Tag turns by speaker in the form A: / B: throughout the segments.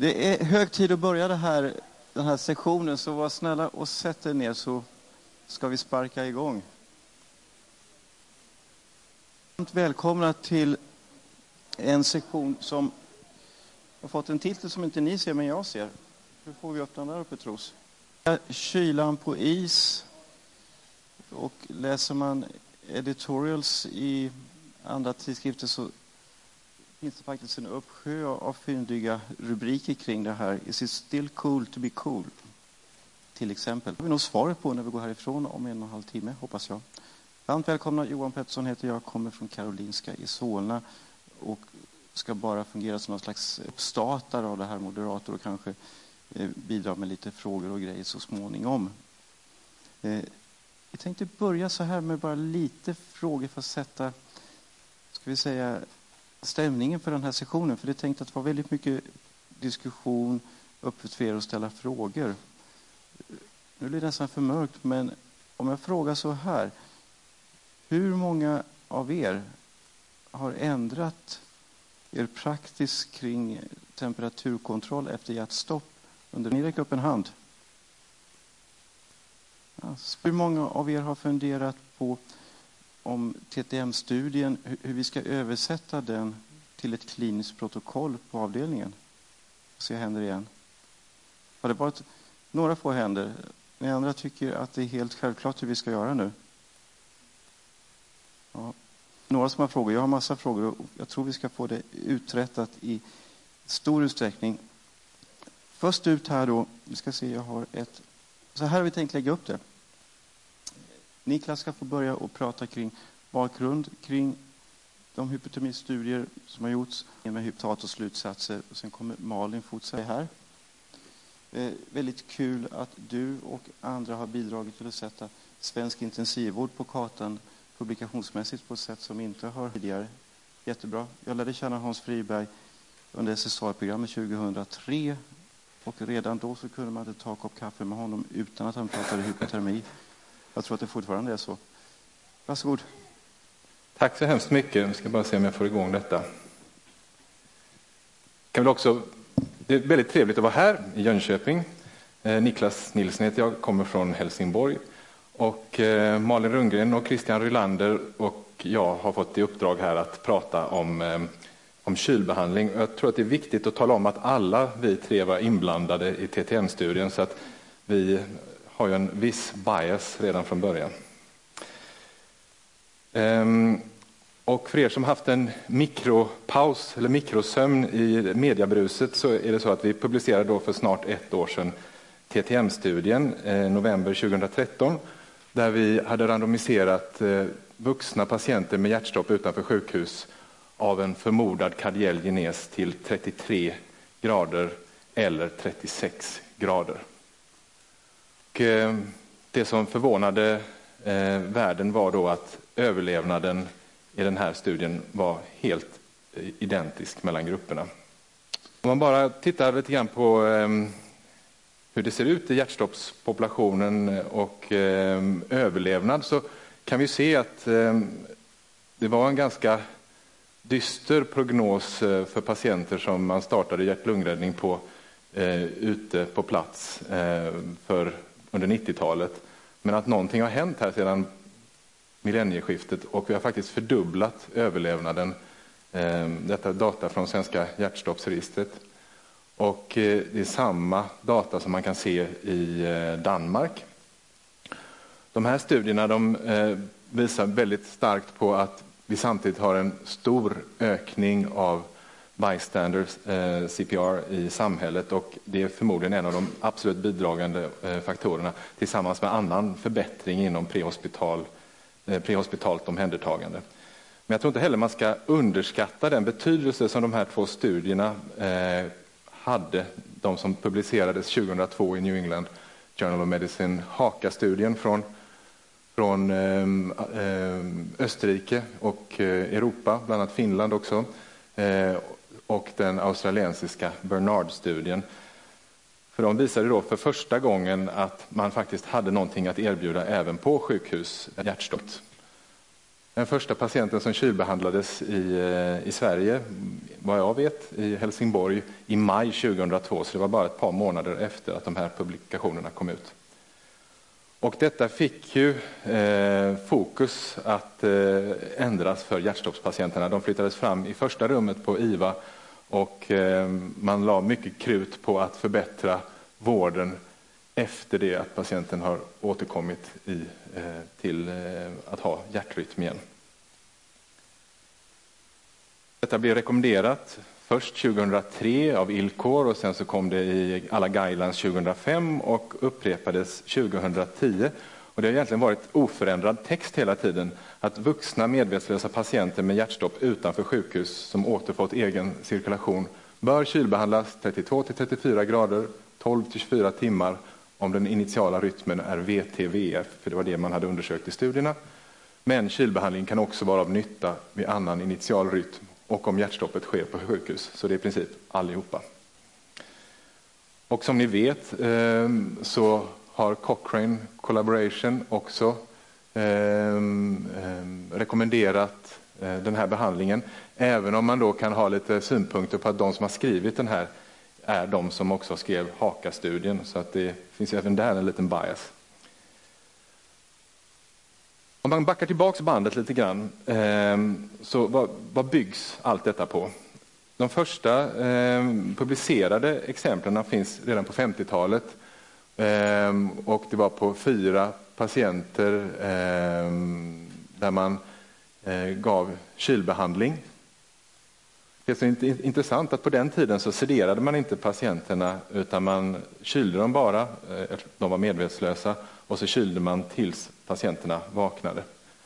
A: Det är hög tid att börja den här sektionen, så var snälla och sätt er ner så ska vi sparka igång. Välkomna till en sektion som har fått en titel som inte ni ser men jag ser. Hur får vi upp den där uppe, tros? Kylan på is. Och läser man editorials i andra tidskrifter så finns det faktiskt en uppsjö av fyndiga rubriker kring det här. Is it still cool to be cool? Till exempel. Det har vi nog svaret på när vi går härifrån om 1,5 timme, hoppas jag. Varmt välkomna, Johan Pettersson heter jag, kommer från Karolinska i Solna och ska bara fungera som någon slags uppstartare av det här, moderator, och kanske bidra med lite frågor och grejer så småningom. Jag tänkte börja så här med bara lite frågor för att sätta, ska vi säga, stämningen för den här sessionen. För det är tänkt att vara väldigt mycket diskussion, öppet för er att ställa frågor. Nu blir det nästan för mörkt, men om jag frågar så här. Hur många av er har ändrat er praktiskt kring temperaturkontroll efter hjärtstopp? Ni räcker upp en hand. Alltså, hur många av er har funderat på om TTM-studien, hur vi ska översätta den till ett kliniskt protokoll på avdelningen? Se händer igen. Har det varit några få händer? Ni andra tycker att det är helt självklart hur vi ska göra nu? Ja. Några som har frågor. Jag har massa frågor och jag tror vi ska få det uträttat i stor utsträckning. Först ut här då, vi ska se, jag har ett... Så här har vi tänkt lägga upp det. Niklas ska få börja och prata kring bakgrund, kring de hypotermistudier som har gjorts med hypotat och slutsatser. Och sen kommer Malin fortsätta här. Väldigt kul att du och andra har bidragit till att sätta svensk intensivvård på kartan publikationsmässigt på ett sätt som inte har tidigare. Jättebra. Jag lärde känna Hans Friberg under SSR-programmet 2003. Och redan då så kunde man inte ta en kopp kaffe med honom utan att han pratade hypotermi. Jag tror att det fortfarande är så. Varsågod.
B: Tack så hemskt mycket. Jag ska bara se om jag får igång detta. Kan väl också, det är väldigt trevligt att vara här i Jönköping. Niklas Nilsson heter jag, kommer från Helsingborg. Och Malin Rundgren och Christian Rylander och jag har fått i uppdrag här att prata om kylbehandling. Jag tror att det är viktigt att tala om att alla vi tre var inblandade i TTM-studien, så att vi har ju en viss bias redan från början. Och för er som haft en mikropaus eller mikrosömn i mediabruset så är det så att vi publicerade då för snart 1 år sedan TTM-studien november 2013, där vi hade randomiserat vuxna patienter med hjärtstopp utanför sjukhus av en förmodad kardiell genes till 33 grader eller 36 grader. Och det som förvånade världen var då att överlevnaden i den här studien var helt identisk mellan grupperna. Om man bara tittar lite grann på hur det ser ut i hjärtstoppspopulationen och överlevnad, så kan vi se att det var en ganska dyster prognos för patienter som man startade hjärt-lungräddning på ute på plats under 90-talet. Men att någonting har hänt här sedan millennieskiftet och vi har faktiskt fördubblat överlevnaden. Detta är data från svenska hjärtstoppsregistret. Och det är samma data som man kan se i Danmark. De här studierna visar väldigt starkt på att vi samtidigt har en stor ökning av bystander CPR i samhället, och det är förmodligen en av de absolut bidragande faktorerna tillsammans med annan förbättring inom prehospitalt omhändertagande. Men jag tror inte heller man ska underskatta den betydelse som de här 2 studierna hade, de som publicerades 2002 i New England Journal of Medicine, HAKA-studien från Österrike och Europa, bland annat Finland också, och den australiensiska Bernard-studien. För de visade då för första gången att man faktiskt hade någonting att erbjuda även på sjukhus, hjärtstopp. Den första patienten som kylbehandlades i Sverige, vad jag vet, i Helsingborg i maj 2002. Så det var bara ett par månader efter att de här publikationerna kom ut. Och detta fick ju fokus att ändras för hjärtstoppspatienterna. De flyttades fram i första rummet på IVA och man la mycket krut på att förbättra vården efter det att patienten har återkommit till att ha hjärtrytm igen. Detta blev rekommenderat först 2003 av ILCOR och sen så kom det i alla guidelines 2005 och upprepades 2010. Och det har egentligen varit oförändrad text hela tiden att vuxna medvetslösa patienter med hjärtstopp utanför sjukhus som återfått egen cirkulation bör kylbehandlas 32-34 grader 12-24 timmar om den initiala rytmen är VT-VF, för det var det man hade undersökt i studierna. Men kylbehandling kan också vara av nytta vid annan initial rytm och om hjärtstoppet sker på sjukhus, så det är i princip allihopa. Och som ni vet så har Cochrane Collaboration också rekommenderat den här behandlingen, även om man då kan ha lite synpunkter på att de som har skrivit den här är de som också skrev HAKA-studien, så att det finns även där en liten bias. Om man backar tillbaka bandet lite grann, så vad byggs allt detta på? De första publicerade exemplen finns redan på 50-talet och det var på 4 patienter där man gav kylbehandling. Det är så intressant att på den tiden så sederade man inte patienterna utan man kylde dem bara, de var medvetslösa, och så kylde man tills patienterna vaknade.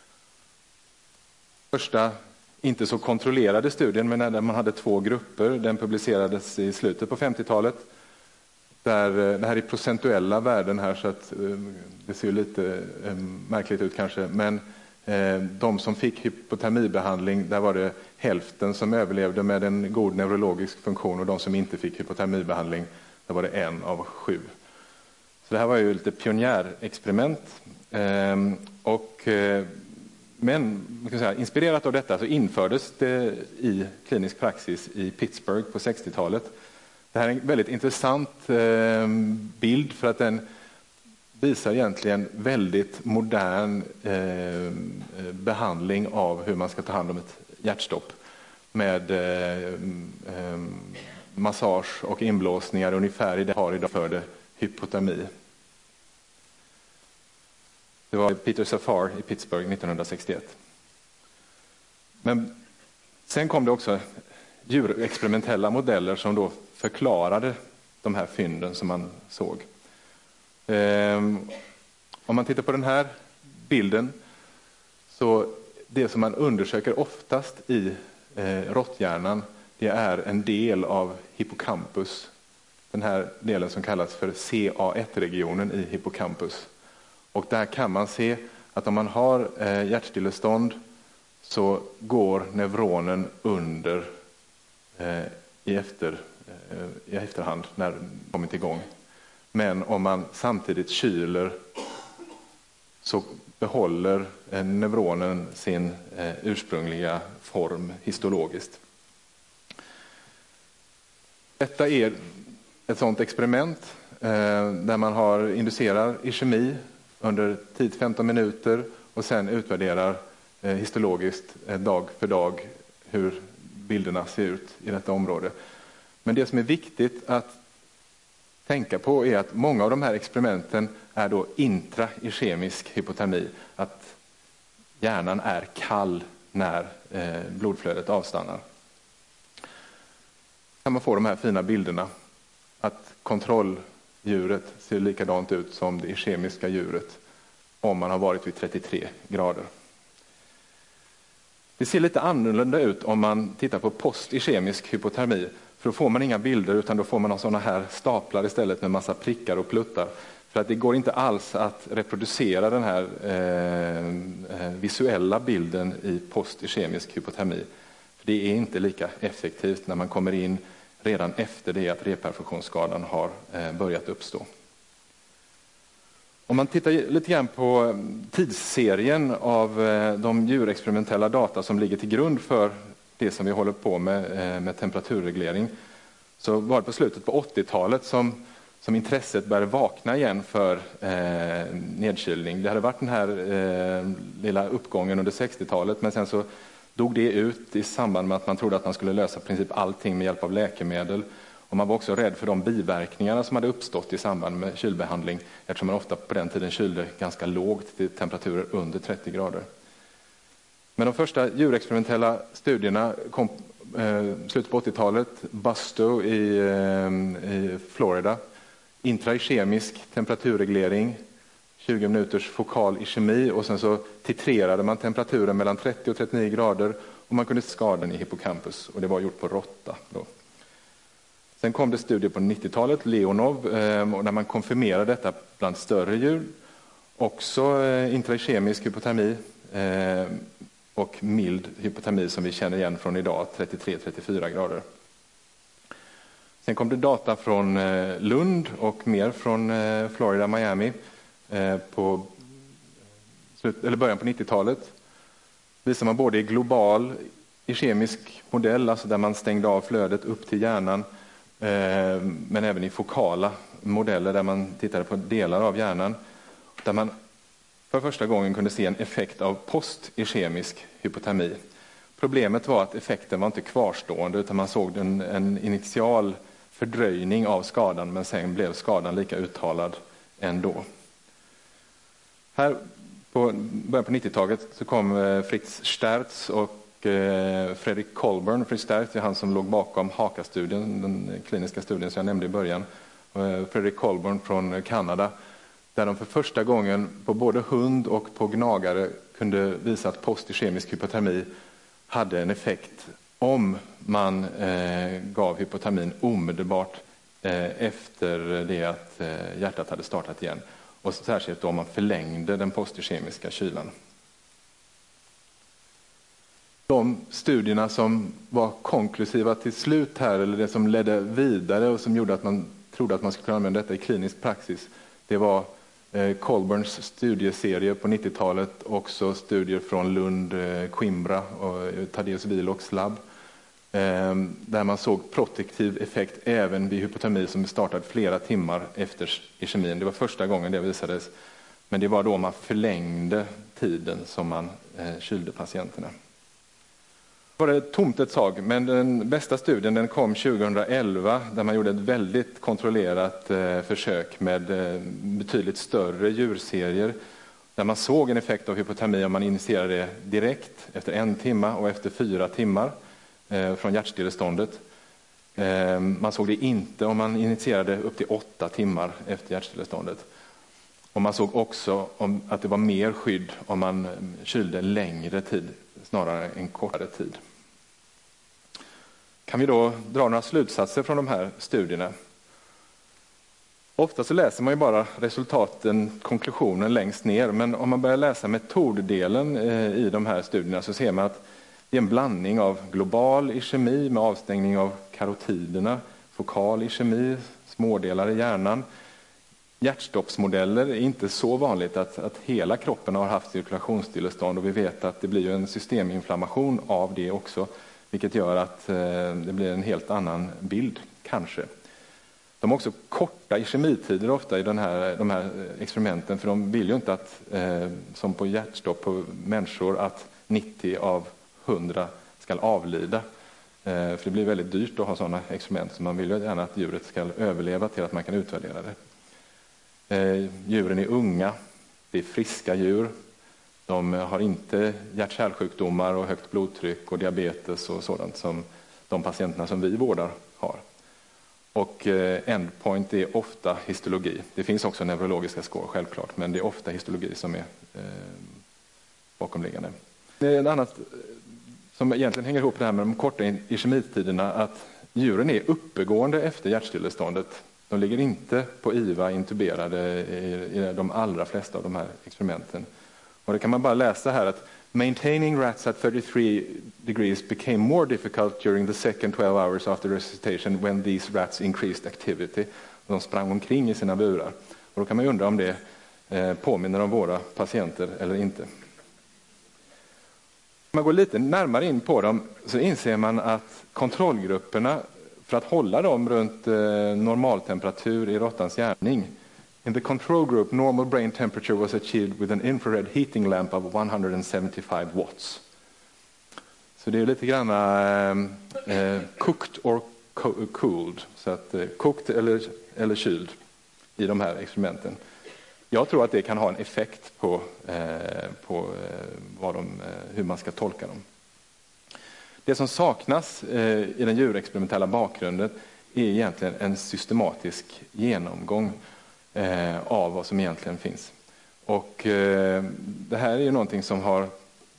B: Första inte så kontrollerade studien, men när man hade 2 grupper, den publicerades i slutet på 50-talet. Där, det här är procentuella värden här så att det ser lite märkligt ut kanske, men de som fick hypotermibehandling, där var det hälften som överlevde med en god neurologisk funktion och de som inte fick hypotermibehandling, där var det 1 av 7. Så det här var ju lite pionjärexperiment men man kan säga, inspirerat av detta så infördes det i klinisk praxis i Pittsburgh på 60-talet. Det här är en väldigt intressant bild för att den visar egentligen väldigt modern behandling av hur man ska ta hand om ett hjärtstopp med massage och inblåsningar ungefär i det har idag för det hypotermi. Det var Peter Safar i Pittsburgh 1961. Men sen kom det också djurexperimentella modeller som då förklarade de här fynden som man såg. Om man tittar på den här bilden, så det som man undersöker oftast i råtthjärnan, det är en del av hippocampus. Den här delen som kallas för CA1-regionen i hippocampus. Och där kan man se att om man har hjärtstillestånd så går neuronen under i efterhand när den kommit igång. Men om man samtidigt kyler så behåller neuronen sin ursprungliga form histologiskt. Detta är ett sådant experiment där man inducerar ischemi under 10-15 minuter och sen utvärderar histologiskt dag för dag hur bilderna ser ut i detta område. Men det som är viktigt att tänka på är att många av de här experimenten är då intraischemisk hypotermi, att hjärnan är kall när blodflödet avstannar. Kan man få de här fina bilderna att kontrolldjuret ser likadant ut som det ischemiska djuret om man har varit vid 33 grader. Det ser lite annorlunda ut om man tittar på postischemisk hypotermi. För då får man inga bilder utan då får man sådana här staplar istället med massa prickar och pluttar. För att det går inte alls att reproducera den här visuella bilden i postischemisk hypotermi. För det är inte lika effektivt när man kommer in redan efter det att reperfusionsskadan har börjat uppstå. Om man tittar lite grann på tidsserien av de djurexperimentella data som ligger till grund för det som vi håller på med temperaturreglering, så var det på slutet på 80-talet som intresset började vakna igen för nedkylning. Det hade varit den här lilla uppgången under 60-talet, men sen så dog det ut i samband med att man trodde att man skulle lösa i princip allting med hjälp av läkemedel. Och man var också rädd för de biverkningarna som hade uppstått i samband med kylbehandling, eftersom man ofta på den tiden kylde ganska lågt till temperaturer under 30 grader. Men de första djurexperimentella studierna kom slutet på 80-talet. Busto i Florida. Intraikemisk temperaturreglering, 20 minuters fokal ischemi, och sen så titrerade man temperaturen mellan 30 och 39 grader och man kunde skadan i hippocampus, och det var gjort på råtta då. Sen kom det studier på 90-talet, Leonov, och när man konfirmerade detta bland större djur. Också intraikemisk hypotermi och mild hypotermi som vi känner igen från idag, 33-34 grader. Sen kom det data från Lund och mer från Florida, Miami på början på 90-talet. Visar man både i global i kemisk modell, alltså där man stängde av flödet upp till hjärnan, men även i fokala modeller där man tittade på delar av hjärnan, där man för första gången kunde se en effekt av post-ischemisk hypotermi. Problemet var att effekten var inte kvarstående, utan man såg en initial fördröjning av skadan, men sen blev skadan lika uttalad ändå. Här på början på 90-talet så kom Fritz Sterz och Fredrik Colburn. Fritz Sterz är han som låg bakom HAKA-studien, den kliniska studien som jag nämnde i början. Fredrik Colburn från Kanada, där de för första gången på både hund och på gnagare kunde visa att post-ischemisk hypotermi hade en effekt om man gav hypotermin omedelbart efter det att hjärtat hade startat igen. Och särskilt om man förlängde den post-ischemiska kylan. De studierna som var konklusiva till slut här, eller det som ledde vidare och som gjorde att man trodde att man skulle kunna använda detta i klinisk praxis, det var Colburns studieserie på 90-talet, också studier från Lund, Coimbra och Tadeusz Wiloks labb, där man såg protektiv effekt även vid hypotermi som startade flera timmar efter ischemin. Det var första gången det visades, men det var då man förlängde tiden som man kylde patienterna. Var det tomt ett tag, men den bästa studien den kom 2011, där man gjorde ett väldigt kontrollerat försök med betydligt större djurserier, där man såg en effekt av hypotermi om man initierade det direkt efter 1 timme och efter 4 timmar från hjärtstilleståndet. Man såg det inte om man initierade upp till 8 timmar efter hjärtstilleståndet. Och man såg också att det var mer skydd om man kylde längre tid snarare än kortare tid. Kan vi då dra några slutsatser från de här studierna? Ofta så läser man ju bara resultaten, konklusionen längst ner, men om man börjar läsa metoddelen i de här studierna så ser man att det är en blandning av global ischemi med avstängning av karotiderna, fokal ischemi, smådelar i hjärnan. Hjärtstoppsmodeller är inte så vanligt att hela kroppen har haft cirkulationsstillestånd, och vi vet att det blir en systeminflammation av det också, vilket gör att det blir en helt annan bild kanske. De har också korta ischemitider ofta i de här experimenten, för de vill ju inte att, som på hjärtstopp på människor, att 90 av 100 ska avlida. För det blir väldigt dyrt att ha sådana experiment, så man vill ju gärna att djuret ska överleva till att man kan utvärdera det. Djuren är unga, det är friska djur, de har inte hjärt-kärlsjukdomar och högt blodtryck och diabetes och sådant som de patienterna som vi vårdar har. Och endpoint är ofta histologi. Det finns också neurologiska score självklart, men det är ofta histologi som är bakomliggande. Det är ett annat som egentligen hänger ihop det här med de korta ischemitiderna, att djuren är uppegående efter hjärtstilleståndet. De ligger inte på IVA intuberade i de allra flesta av de här experimenten. Och det kan man bara läsa här att maintaining rats at 33 degrees became more difficult during the second 12 hours after resuscitation when these rats increased activity. De sprang omkring i sina burar. Och då kan man undra om det påminner om våra patienter eller inte. Om man går lite närmare in på dem så inser man att kontrollgrupperna, för att hålla dem runt normaltemperatur i råttans hjärning, in the control group normal brain temperature was achieved with an infrared heating lamp of 175 watts. Så det är lite grann cooked or cooled, så att kokt eller kyld i de här experimenten. Jag tror att det kan ha en effekt på hur man ska tolka dem. Det som saknas i den djurexperimentella bakgrunden är egentligen en systematisk genomgång av vad som egentligen finns. Och det här är ju någonting som har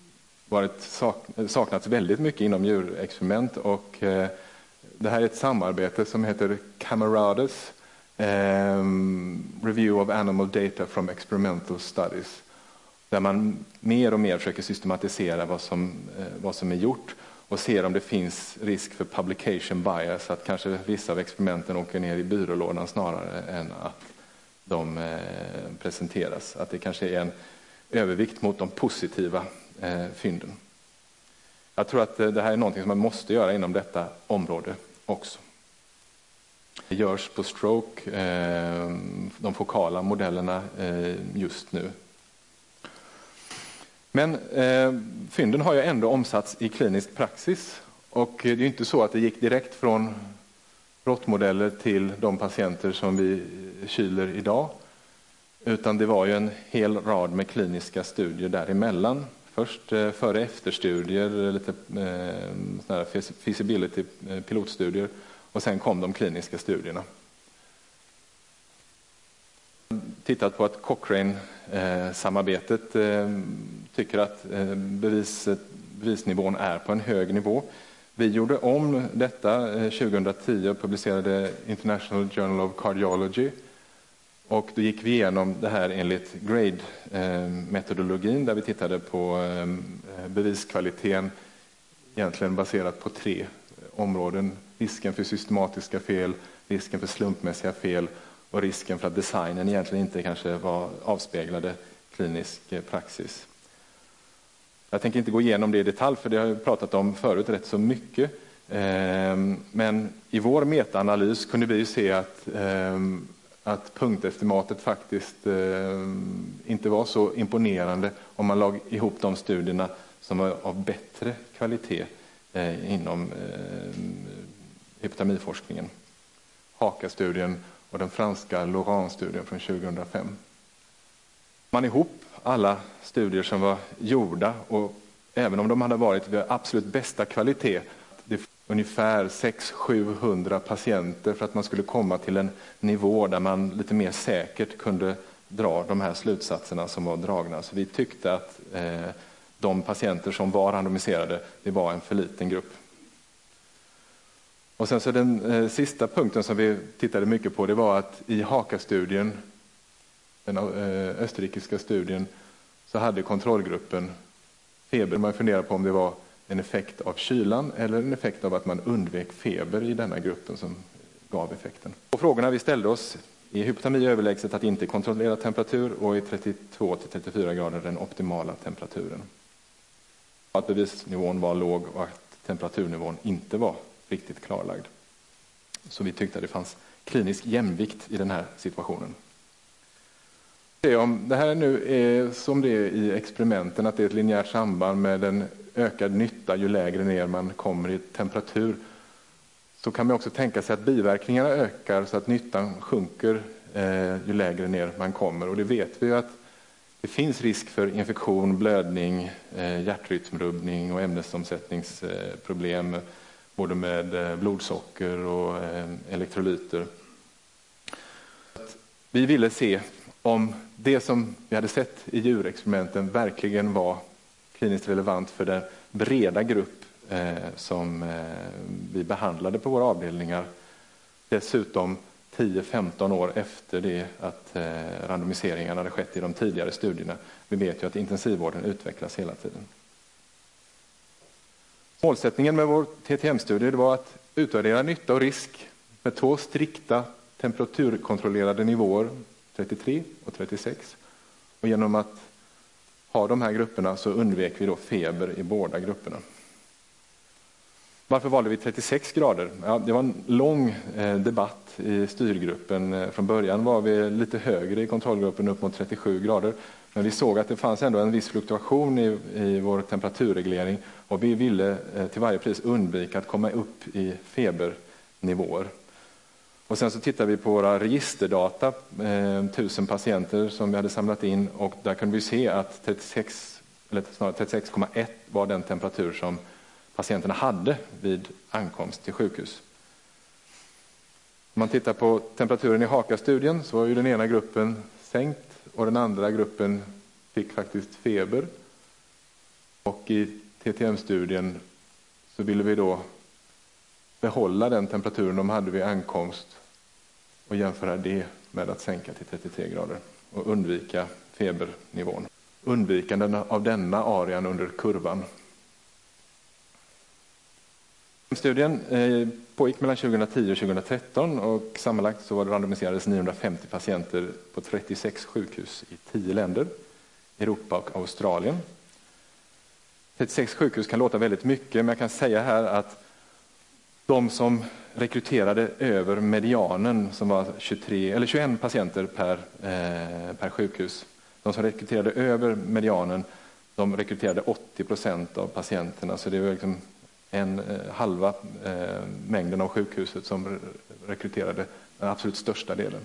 B: saknats väldigt mycket inom djurexperiment, och det här är ett samarbete som heter Camarades Review of Animal Data from Experimental Studies, där man mer och mer försöker systematisera vad som är gjort och ser om det finns risk för publication bias, att kanske vissa av experimenten åker ner i byrålådan snarare än att de presenteras. Att det kanske är en övervikt mot de positiva fynden. Jag tror att det här är någonting som man måste göra inom detta område också. Det görs på stroke, de fokala modellerna just nu. Men fynden har ju ändå omsatts i klinisk praxis, och det är ju inte så att det gick direkt från råttmodeller till de patienter som vi kyler idag, utan det var ju en hel rad med kliniska studier däremellan. Först före efterstudier, lite såna här feasibility pilotstudier, och sen kom de kliniska studierna. Tittat på att Cochrane-samarbetet tycker att bevisnivån är på en hög nivå. Vi gjorde om detta 2010 och publicerade International Journal of Cardiology. Och då gick vi igenom det här enligt grade-metodologin, där vi tittade på beviskvaliteten egentligen baserat på 3 områden. Risken för systematiska fel, risken för slumpmässiga fel och risken för att designen egentligen inte kanske var avspeglade klinisk praxis. Jag tänker inte gå igenom det i detalj, för det har jag pratat om förut rätt så mycket. Men i vår metaanalys kunde vi se att punktestimatet faktiskt inte var så imponerande om man lag ihop de studierna som var av bättre kvalitet inom hypotamiforskningen. HAKA-studien och den franska Laurent-studien från 2005. Man ihop alla studier som var gjorda, och även om de hade varit vid absolut bästa kvalitet, det är ungefär 600-700 patienter för att man skulle komma till en nivå där man lite mer säkert kunde dra de här slutsatserna som var dragna. Så vi tyckte att de patienter som var randomiserade, det var en för liten grupp. Och sen så den sista punkten som vi tittade mycket på, det var att i HAKA-studien, den österrikiska studien, så hade kontrollgruppen feber. Man funderar på om det var en effekt av kylan eller en effekt av att man undvek feber i denna gruppen som gav effekten. Och frågorna vi ställde oss: i hypotami överlägset att inte kontrollera temperatur, och i 32-34 grader den optimala temperaturen. Att bevisnivån var låg och att temperaturnivån inte var riktigt klarlagd. Så vi tyckte att det fanns klinisk jämvikt i den här situationen. Om det här nu är som det är i experimenten, att det är ett linjärt samband med en ökad nytta ju lägre ner man kommer i temperatur, så kan man också tänka sig att biverkningarna ökar så att nyttan sjunker ju lägre ner man kommer. Och det vet vi ju att det finns risk för infektion, blödning, hjärtrytmrubbning och ämnesomsättningsproblem, både med blodsocker och elektrolyter. Vi ville se om det som vi hade sett i djurexperimenten verkligen var kliniskt relevant för den breda grupp som vi behandlade på våra avdelningar. Dessutom 10-15 år efter det att randomiseringen hade skett i de tidigare studierna. Vi vet ju att intensivvården utvecklas hela tiden. Målsättningen med vår TTM-studie var att utvärdera nytta och risk med 2 strikta temperaturkontrollerade nivåer, 33 och 36, Och genom att ha de här grupperna så undvek vi då feber i båda grupperna. Varför valde vi 36 grader? Ja, det var en lång debatt i styrgruppen. Från början var vi lite högre i kontrollgruppen, upp mot 37 grader. Men vi såg att det fanns ändå en viss fluktuation i vår temperaturreglering. Och vi ville till varje pris undvika att komma upp i febernivåer. Och sen så tittade vi på våra registerdata, 1000 patienter som vi hade samlat in. Och där kunde vi se att 36,1 var den temperatur som patienterna hade vid ankomst till sjukhus. Om man tittar på temperaturen i HAKA-studien så var ju den ena gruppen sänkt och den andra gruppen fick faktiskt feber. Och i TTM-studien så ville vi då behålla den temperaturen de hade vid ankomst och jämföra det med att sänka till 33 grader och undvika febernivån. Undvikanden av denna arean under kurvan. Studien pågick mellan 2010 och 2013 och sammanlagt så randomiserades 950 patienter på 36 sjukhus i 10 länder, Europa och Australien. 36 sjukhus kan låta väldigt mycket, men jag kan säga här att de som rekryterade över medianen, som var 21 patienter per sjukhus, de som rekryterade över medianen, de rekryterade 80% av patienterna, så det var liksom halva mängden av sjukhuset som rekryterade den absolut största delen.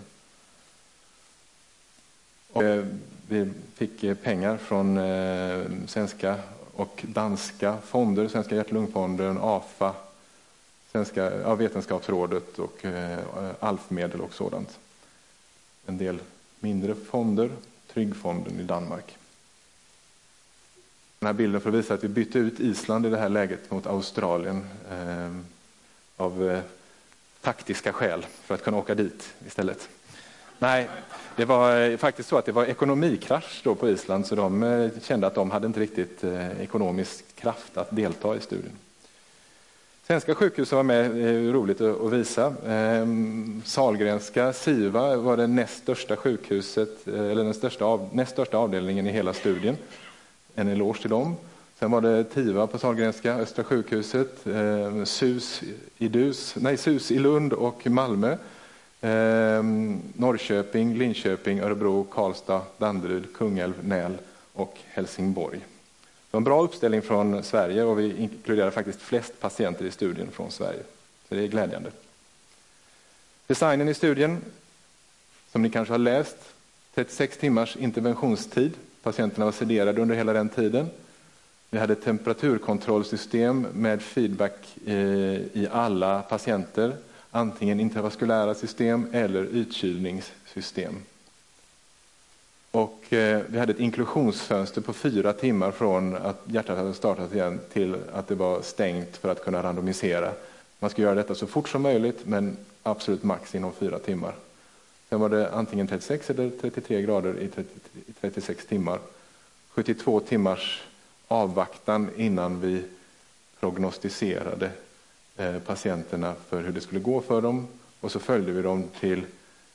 B: Och vi fick pengar från svenska och danska fonder, Svenska hjärt-lungfonden, AFA, Svenska Vetenskapsrådet och Alfmedel och sådant. En del mindre fonder, Tryggfonden i Danmark. Den här bilden för att visa att vi bytte ut Island i det här läget mot Australien av taktiska skäl för att kunna åka dit istället. Nej, det var faktiskt så att det var ekonomikrasch då på Island, så de kände att de hade inte riktigt ekonomisk kraft att delta i studien. Svenska sjukhus var med, roligt att visa. Sahlgrenska SIVA var det näst största sjukhuset, eller den näst största avdelningen i hela studien. En eloge till dem. Sen var det TIVA på Sahlgrenska, Östra sjukhuset, SUS i Lund och Malmö, Norrköping, Linköping, Örebro, Karlstad, Danderyd, Kungälv, Näl och Helsingborg. Det var en bra uppställning från Sverige och vi inkluderar faktiskt flest patienter i studien från Sverige. Så det är glädjande. Designen i studien, som ni kanske har läst, 36 timmars interventionstid. Patienterna var sederade under hela den tiden. Vi hade temperaturkontrollsystem med feedback i alla patienter. Antingen intravaskulära system eller utkylningssystem. Och vi hade ett inklusionsfönster på 4 timmar från att hjärtat hade startat igen till att det var stängt för att kunna randomisera. Man ska göra detta så fort som möjligt, men absolut max inom 4 timmar. Sen var det antingen 36 eller 33 grader i 36 timmar. 72 timmars avvaktan innan vi prognostiserade patienterna för hur det skulle gå för dem. Och så följde vi dem till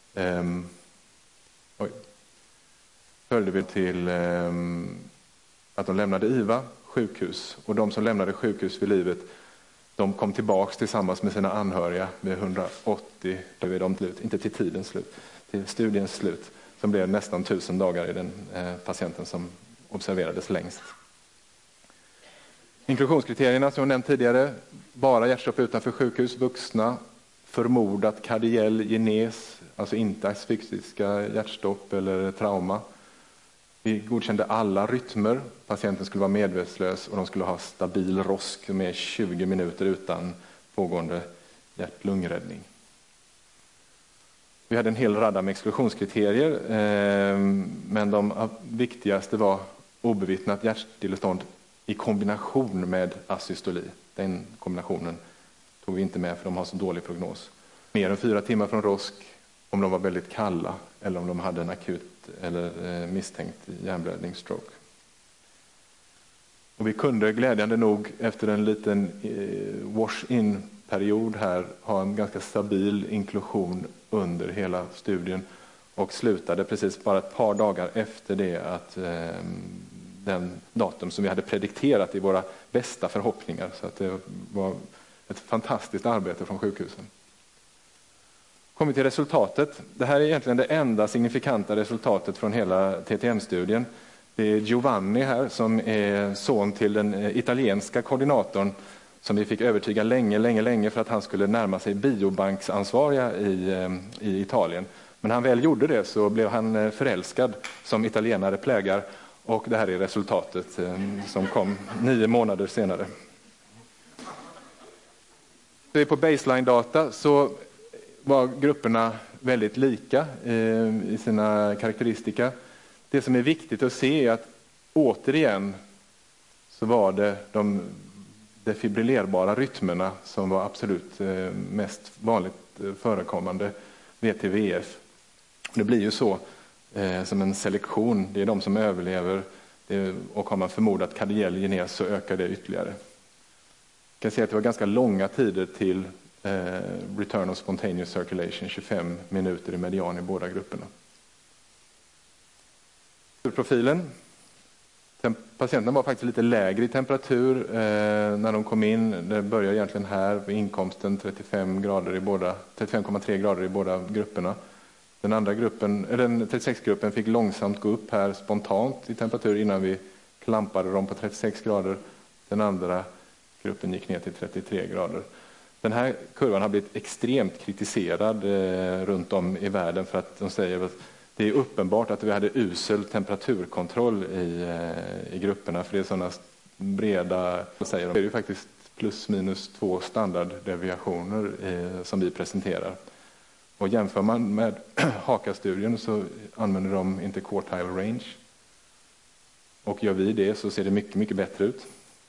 B: att de lämnade IVA, sjukhus. Och de som lämnade sjukhus vid livet, de kom tillbaks tillsammans med sina anhöriga med 180, inte till tidens slut, till studiens slut, som blev nästan 1000 dagar i den patienten som observerades längst. Inklusionskriterierna som jag nämnt tidigare, bara hjärtstopp utanför sjukhus, vuxna, förmodat kardiell genes, alltså inte asfixiska hjärtstopp eller trauma. Vi godkände alla rytmer, patienten skulle vara medvetslös och de skulle ha stabil rosk med 20 minuter utan pågående hjärt-lungräddning. Vi hade en hel radda med exklusionskriterier, men de viktigaste var obevittnat hjärtstillestånd i kombination med asystoli. Den kombinationen tog vi inte med för de har så dålig prognos. Mer än 4 timmar från rosk om de var väldigt kalla eller om de hade en akut eller misstänkt hjärnblödning, stroke. Och vi kunde glädjande nog efter en liten wash-in-period här ha en ganska stabil inklusion under hela studien. och slutade precis bara ett par dagar efter det att den datum som vi hade predikterat i våra bästa förhoppningar. Så att det var ett fantastiskt arbete från sjukhusen. Kommer till resultatet. Det här är egentligen det enda signifikanta resultatet från hela TTM-studien. Det är Giovanni här som är son till den italienska koordinatorn som vi fick övertyga länge för att han skulle närma sig biobanksansvariga i Italien. Men han väl gjorde det så blev han förälskad som italienare plägar, och det här är resultatet som kom 9 månader senare. Så på baseline-data så var grupperna väldigt lika i sina karaktäristika. Det som är viktigt att se är att återigen så var det de defibrillerbara rytmerna som var absolut mest vanligt förekommande VTVF. Det blir ju så som en selektion, det är de som överlever, och har man förmodat kardiell genes så ökar det ytterligare. Jag kan se att det var ganska långa tider till return of spontaneous circulation, 25 minuter i median i båda grupperna. Profilen. Patienterna var faktiskt lite lägre i temperatur när de kom in. Det börjar egentligen här vid inkomsten 35,3 grader i båda grupperna. Den andra gruppen, den 36-gruppen fick långsamt gå upp här spontant i temperatur innan vi klampade dem på 36 grader. Den andra gruppen gick ner till 33 grader. Den här kurvan har blivit extremt kritiserad runt om i världen för att de säger att det är uppenbart att vi hade usel temperaturkontroll i grupperna, för det är sådana breda, säger de. Det är ju faktiskt plus minus 2 standarddeviationer som vi presenterar. Och jämför man med HAKA-studien så använder de interquartile range. Och gör vi det så ser det mycket bättre ut.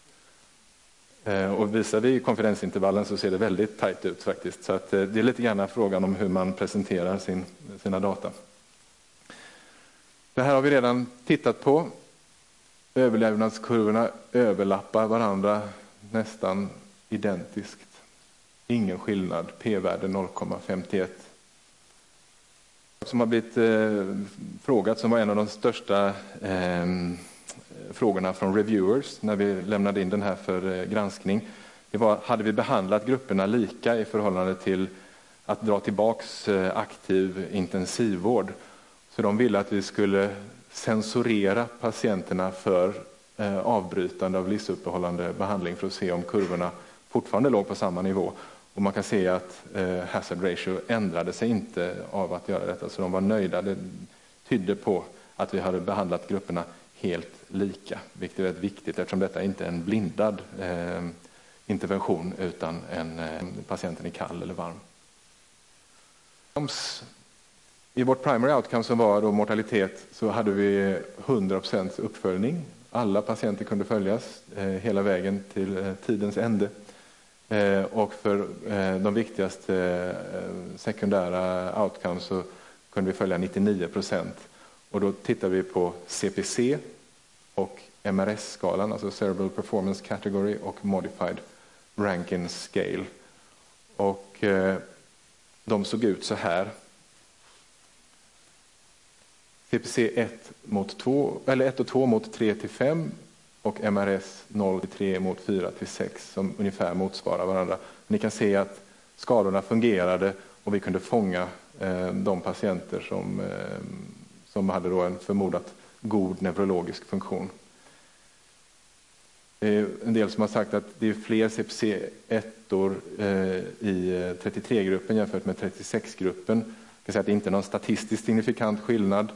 B: Och visar vi konfidensintervallen så ser det väldigt tajt ut faktiskt. Så att det är lite grann frågan om hur man presenterar sina data. Det här har vi redan tittat på. Överlevnadskurvorna överlappar varandra nästan identiskt. Ingen skillnad, p-värde 0,51. Som har blivit frågat, som var en av de största frågorna från reviewers när vi lämnade in den här för granskning. Det var, hade vi behandlat grupperna lika i förhållande till att dra tillbaks aktiv intensivvård? Så de ville att vi skulle censurera patienterna för avbrytande av livsuppehållande behandling för att se om kurvorna fortfarande låg på samma nivå. Och man kan se att hazard ratio ändrade sig inte av att göra detta, så de var nöjda. Det tydde på att vi hade behandlat grupperna helt lika, vilket är väldigt viktigt eftersom detta inte är en blindad intervention utan patienten är kall eller varm. I vårt primary outcome som var då mortalitet så hade vi 100% uppföljning. Alla patienter kunde följas hela vägen till tidens ände. Och för de viktigaste sekundära outcomes så kunde vi följa 99%. Och då tittar vi på CPC och MRS-skalan, alltså Cerebral Performance Category och Modified Rankin Scale. Och de såg ut så här. CPC 1 mot 2, eller 1 och 2 mot 3 till 5 och MRS 0 till 3 mot 4 till 6 som ungefär motsvarar varandra. Ni kan se att skadorna fungerade och vi kunde fånga de patienter som hade då en förmodat god neurologisk funktion. Det är en del som har sagt att det är fler CPC-1-or i 33-gruppen jämfört med 36-gruppen. Jag kan säga att det inte är någon statistiskt signifikant skillnad,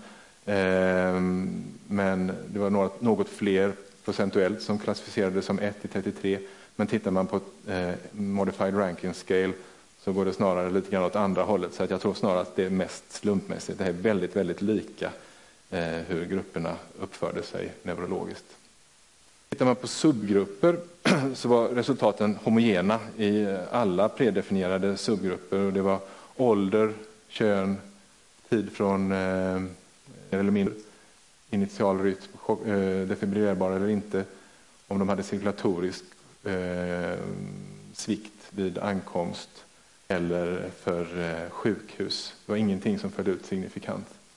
B: men det var något fler procentuellt som klassificerades som 1 i 33. Men tittar man på Modified Rankin Scale så går det snarare lite grann åt andra hållet. Så att jag tror snarare att det är mest slumpmässigt. Det är väldigt, väldigt lika hur grupperna uppförde sig neurologiskt. Tittar man på subgrupper så var resultaten homogena i alla predefinierade subgrupper. Och det var ålder, kön, tid från mer eller mindre initial rytm, defibrillerbar eller inte, om de hade cirkulatorisk svikt vid ankomst eller för sjukhus. Det var ingenting som följde ut signifikant.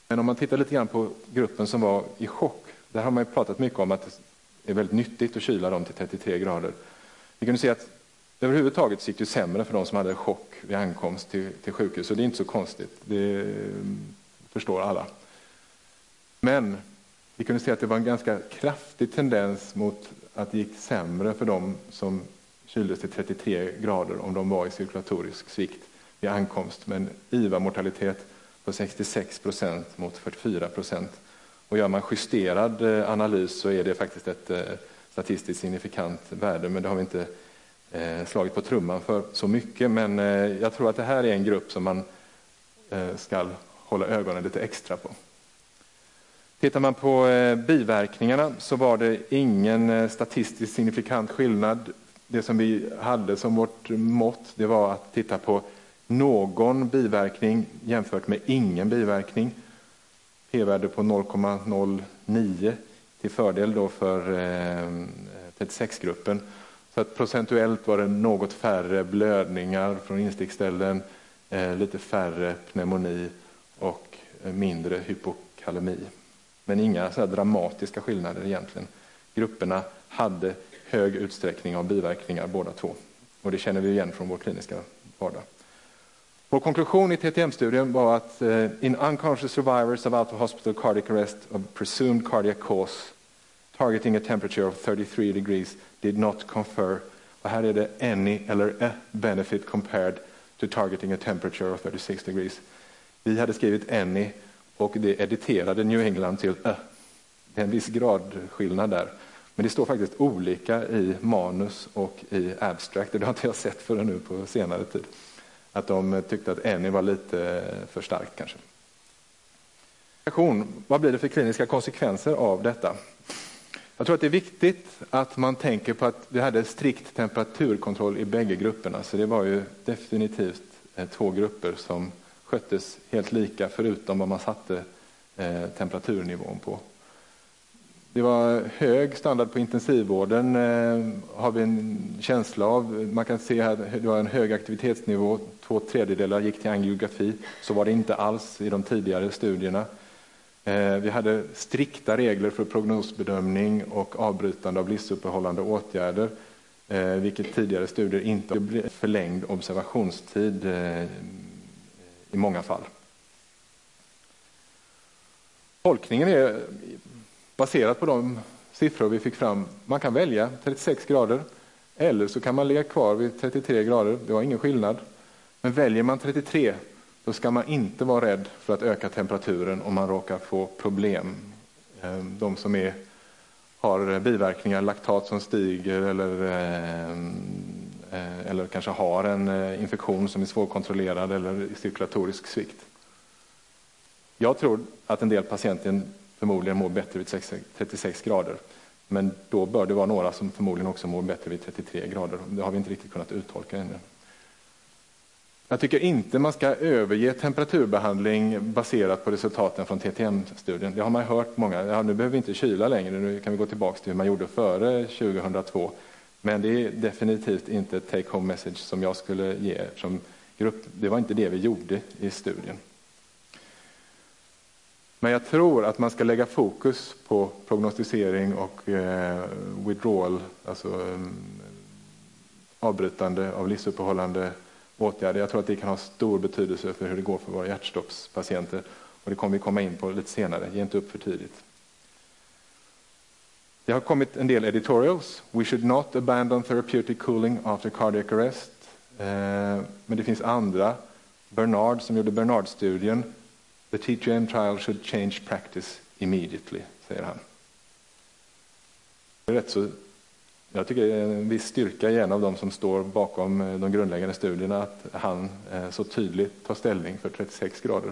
B: Men om man tittar lite grann på gruppen som var i chock, där har man ju pratat mycket om att det är väldigt nyttigt att kyla dem till 33 grader. Vi kunde se att överhuvudtaget gick det sämre för de som hade chock vid ankomst till sjukhus, och det är inte så konstigt, det förstår alla. Men vi kunde se att det var en ganska kraftig tendens mot att det gick sämre för de som kyldes till 33 grader om de var i cirkulatorisk svikt vid ankomst, med en IVA-mortalitet på 66% mot 44%. Och gör man justerad analys så är det faktiskt ett statistiskt signifikant värde, men det har vi inte slagit på trumman för så mycket. Men jag tror att det här är en grupp som man ska hålla ögonen lite extra på. Tittar man på biverkningarna så var det ingen statistiskt signifikant skillnad. Det som vi hade som vårt mått, det var att titta på någon biverkning jämfört med ingen biverkning. P-värde på 0,09 till fördel då för 36-gruppen. Så att procentuellt var det något färre blödningar från instickställen, lite färre pneumoni och mindre hypokalemi. Men inga så här dramatiska skillnader egentligen. Grupperna hade hög utsträckning av biverkningar båda två. Och det känner vi igen från vår kliniska vardag. Vår konklusion i TTM-studien var att in unconscious survivors of out of hospital cardiac arrest of presumed cardiac cause, targeting a temperature of 33 degrees did not confer, och här är det any eller a benefit compared to targeting a temperature of 36 degrees. Vi hade skrivit any och det editerade New England till a. Det är en viss gradskillnad där. Men det står faktiskt olika i manus och i abstract. Det har inte jag sett förrän nu på senare tid. Att de tyckte att any var lite för starkt kanske. Vad blir det för kliniska konsekvenser av detta? Jag tror att det är viktigt att man tänker på att vi hade strikt temperaturkontroll i bägge grupperna. Så det var ju definitivt två grupper som sköttes helt lika förutom vad man satte temperaturnivån på. Det var hög standard på intensivvården, har vi en känsla av. Man kan se att det var en hög aktivitetsnivå, 2/3 gick till angiografi. Så var det inte alls i de tidigare studierna. Vi hade strikta regler för prognosbedömning och avbrytande av livsuppehållande åtgärder, vilket tidigare studier inte blev förlängd observationstid i många fall. Tolkningen är baserat på de siffror vi fick fram. Man kan välja 36 grader eller så kan man ligga kvar vid 33 grader. Det var ingen skillnad. Men väljer man 33 då ska man inte vara rädd för att öka temperaturen om man råkar få problem. De som har biverkningar, laktat som stiger eller kanske har en infektion som är svårkontrollerad eller cirkulatorisk svikt. Jag tror att en del patienter förmodligen mår bättre vid 36 grader. Men då bör det vara några som förmodligen också mår bättre vid 33 grader. Det har vi inte riktigt kunnat uttolka ännu. Jag tycker inte man ska överge temperaturbehandling baserat på resultaten från TTM-studien. Det har man hört många. Ja, nu behöver vi inte kyla längre. Nu kan vi gå tillbaka till hur man gjorde före 2002. Men det är definitivt inte ett take-home message som jag skulle ge som grupp. Det var inte det vi gjorde i studien. Men jag tror att man ska lägga fokus på prognostisering och withdrawal, alltså avbrytande av livsuppehållande åtgärder. Jag tror att det kan ha stor betydelse för hur det går för våra hjärtstoppspatienter. Och det kommer vi komma in på lite senare. Ge inte upp för tidigt. Det har kommit en del editorials. We should not abandon therapeutic cooling after cardiac arrest. Men det finns andra. Bernard som gjorde Bernard-studien. The TTM trial should change practice immediately, säger han. Det är rätt så, jag tycker det är en viss styrka i en av dem som står bakom de grundläggande studierna att han så tydligt tar ställning för 36 grader.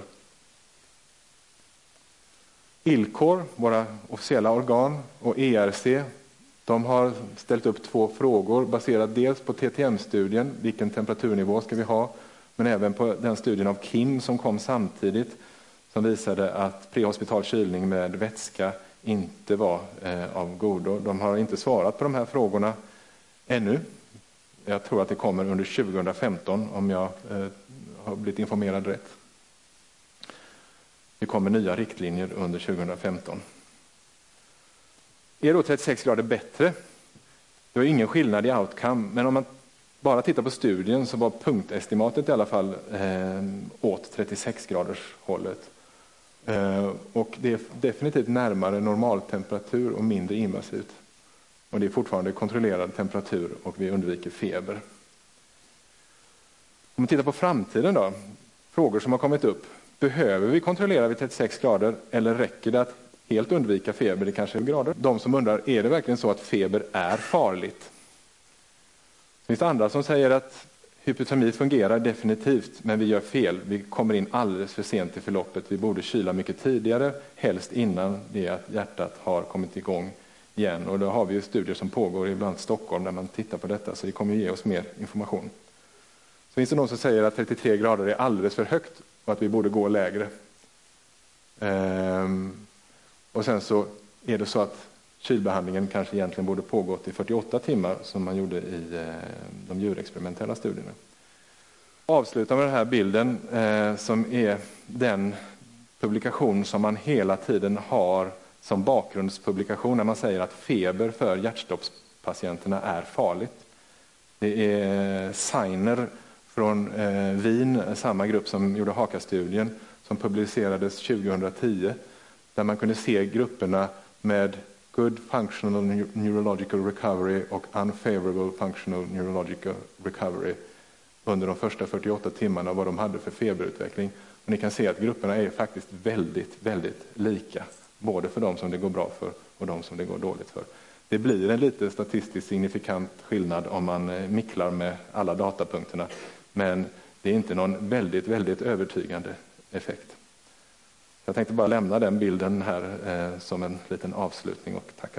B: ILCOR, våra officiella organ, och ERC, de har ställt upp 2 frågor baserat dels på TTM-studien, vilken temperaturnivå ska vi ha, men även på den studien av Kim som kom samtidigt, som visade att prehospital kylning med vätska inte var av godo. De har inte svarat på de här frågorna ännu. Jag tror att det kommer under 2015 om jag har blivit informerad rätt. Det kommer nya riktlinjer under 2015. Är då 36 grader bättre? Det var ingen skillnad i outcome, men om man bara tittar på studien så var punktestimatet i alla fall åt 36 graders hållet. Och det är definitivt närmare normaltemperatur och mindre invasivt. Och det är fortfarande kontrollerad temperatur och vi undviker feber. Om man tittar på framtiden då, frågor som har kommit upp. Behöver vi kontrollera vid 36 grader eller räcker det att helt undvika feber, det kanske är grader? De som undrar, är det verkligen så att feber är farligt? Det finns andra som säger att hypotermi fungerar definitivt, men vi gör fel. Vi kommer in alldeles för sent i förloppet. Vi borde kyla mycket tidigare, helst innan det att hjärtat har kommit igång igen. Och då har vi ju studier som pågår i bland annat Stockholm där man tittar på detta, så det kommer ge oss mer information. Så finns det någon som säger att 33 grader är alldeles för högt och att vi borde gå lägre. Och sen så är det så att kylbehandlingen kanske egentligen borde pågått i 48 timmar som man gjorde i de djurexperimentella studierna. Avsluta med den här bilden som är den publikation som man hela tiden har som bakgrundspublikation när man säger att feber för hjärtstoppspatienterna är farligt. Det är Seiner från Wien, samma grupp som gjorde HAKA-studien som publicerades 2010, där man kunde se grupperna med good functional neurological recovery och unfavorable functional neurological recovery under de första 48 timmarna vad de hade för feberutveckling. Och ni kan se att grupperna är faktiskt väldigt, väldigt lika, både för de som det går bra för och de som det går dåligt för. Det blir en lite statistiskt signifikant skillnad om man micklar med alla datapunkterna, men det är inte någon väldigt, väldigt övertygande effekt. Jag tänkte bara lämna den bilden här som en liten avslutning och tacka.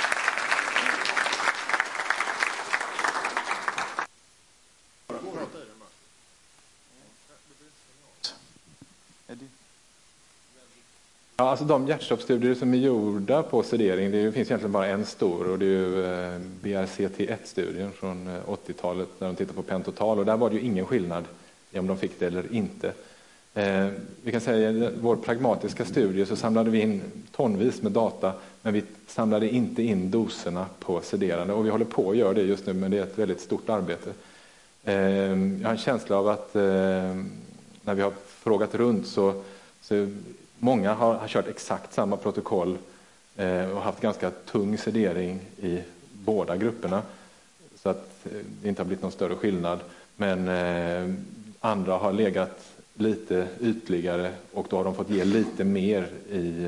B: Ja, alltså de hjärtstoppstudier som är gjorda på sedering, det finns egentligen bara en stor, och det är ju BRCT1-studien från 80-talet när de tittar på pentotal, och där var det ju ingen skillnad i om de fick det eller inte. Vi kan säga i vår pragmatiska studie så samlade vi in tonvis med data, men vi samlade inte in doserna på sederande, och vi håller på att göra det just nu, men det är ett väldigt stort arbete. Jag har en känsla av att när vi har frågat runt så många har kört exakt samma protokoll och haft ganska tung sedering i båda grupperna, så att det inte har blivit någon större skillnad, men andra har legat lite ytligare och då har de fått ge lite mer i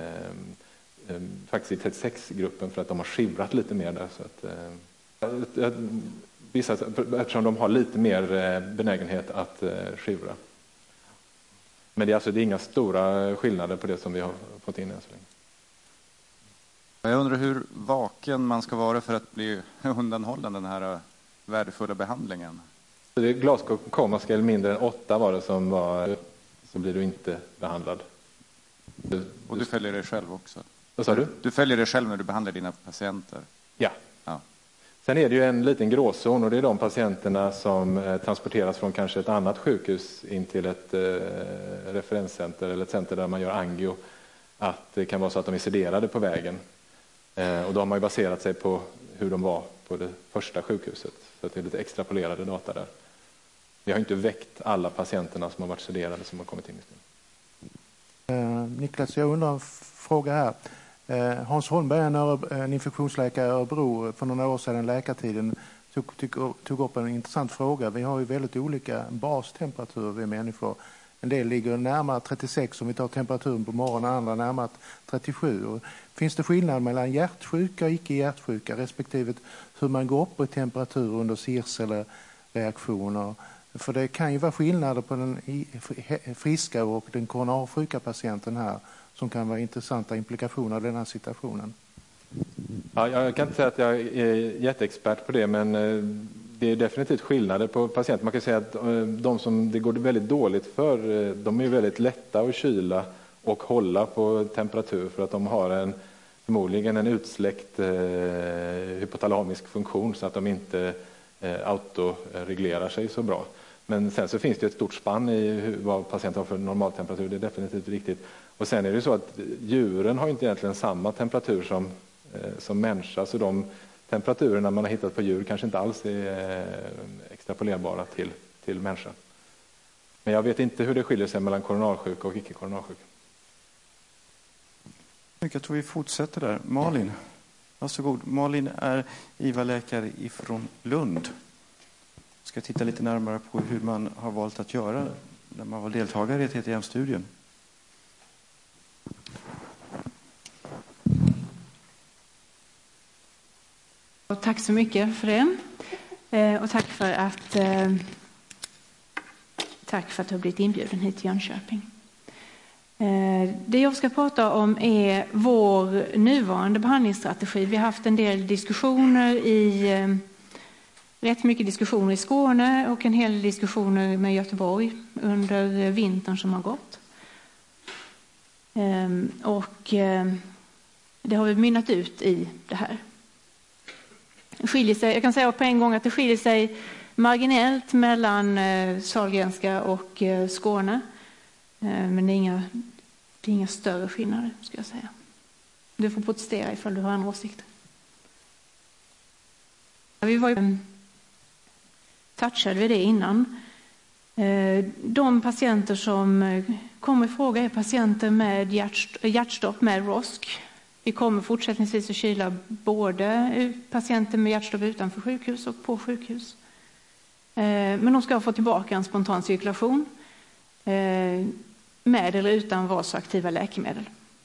B: faktiskt i 36-gruppen för att de har skivrat lite mer där, så att vissa, eftersom de har lite mer benägenhet att skivra. Men det är inga stora skillnader på det som vi har fått in än så länge.
C: Jag undrar hur vaken man ska vara för att bli undanhållen den här värdefulla behandlingen.
B: Det är Glasgow Coma Scale mindre än 8 var det som var, så blir du inte behandlad.
C: Och du följer dig själv också?
B: Vad sa du?
C: Du följer dig själv när du behandlar dina patienter?
B: Ja. Sen är det ju en liten gråzon, och det är de patienterna som transporteras från kanske ett annat sjukhus in till ett referenscenter eller ett center där man gör angio. Att det kan vara så att de är sederade på vägen. Och då har man ju baserat sig på hur de var på det första sjukhuset. Så att det är lite extrapolerade data där. Vi har inte väckt alla patienterna som har varit sederade som har kommit in i studien.
D: Niklas, jag undrar en fråga här. Hans Holmberg, en infektionsläkare i Örebro, för några år sedan, läkartiden, tog upp en intressant fråga. Vi har ju väldigt olika bastemperatur vi människor. En del ligger närmare 36 om vi tar temperaturen på morgonen, andra närmare 37. Och finns det skillnad mellan hjärtsjuka och icke-hjärtsjuka respektive hur man går upp i temperatur under CIRS eller reaktioner? För det kan ju vara skillnader på den friska och den koronasjuka patienten här som kan vara intressanta implikationer av den här situationen.
B: Ja, jag kan inte säga att jag är jätteexpert på det, men det är definitivt skillnader på patienter. Man kan säga att de som det går väldigt dåligt för, de är väldigt lätta att kyla och hålla på temperatur för att de har förmodligen en utsläckt hypotalamisk funktion så att de inte autoreglerar sig så bra. Men sen så finns det ett stort spann i vad patienten har för normaltemperatur, det är definitivt riktigt. Och sen är det så att djuren har inte egentligen samma temperatur som människa, så de temperaturerna man har hittat på djur kanske inte alls är extrapolerbara till människa. Men jag vet inte hur det skiljer sig mellan koronalsjuka och icke-koronalsjuka.
A: Jag tror vi fortsätter där. Malin, varsågod. Malin är IVA-läkare ifrån Lund. Ska titta lite närmare på hur man har valt att göra när man var deltagare i TTM-studien.
E: Och tack så mycket för det. Och tack för att du har blivit inbjuden hit till Jönköping. Det jag ska prata om är vår nuvarande behandlingsstrategi. Vi har haft en del diskussioner rätt mycket diskussioner i Skåne och en hel del diskussioner med Göteborg under vintern som har gått. Det har vi mynnat ut i det här. Jag kan säga på en gång att det skiljer sig marginellt mellan Sahlgrenska och Skåne. Men det är inga större skillnader, ska jag säga. Du får protestera ifall du har andra åsikter. Vi var ju touchade vid det innan. De patienter som kommer i fråga är patienter med hjärtstopp med ROSC. Vi kommer fortsättningsvis att kyla både patienter med hjärtstopp utanför sjukhus och på sjukhus. Men de ska få tillbaka en spontan cirkulation med eller utan vasoaktiva läkemedel.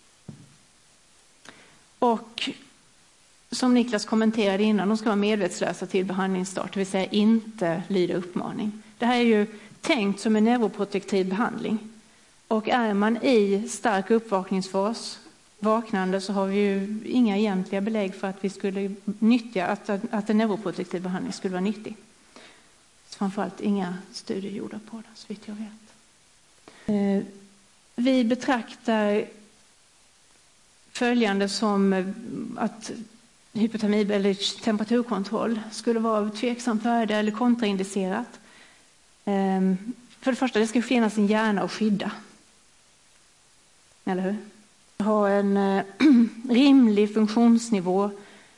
E: Och som Niklas kommenterade innan, de ska vara medvetslösa till behandlingsstart, det vill säga inte lyda uppmaning. Det här är ju tänkt som en neuroprotektiv behandling. Och är man i stark uppvakningsfas, vaknande, så har vi ju inga egentliga belägg för att vi skulle nyttja att en neuroprotektiv behandling skulle vara nyttig. Framförallt inga studier gjorda på det, så vitt jag vet. Vi betraktar följande som att hypotermi eller temperaturkontroll skulle vara av tveksamt värde eller kontraindicerat. För det första, det ska finnas en hjärna att skydda. Eller hur? Ha en rimlig funktionsnivå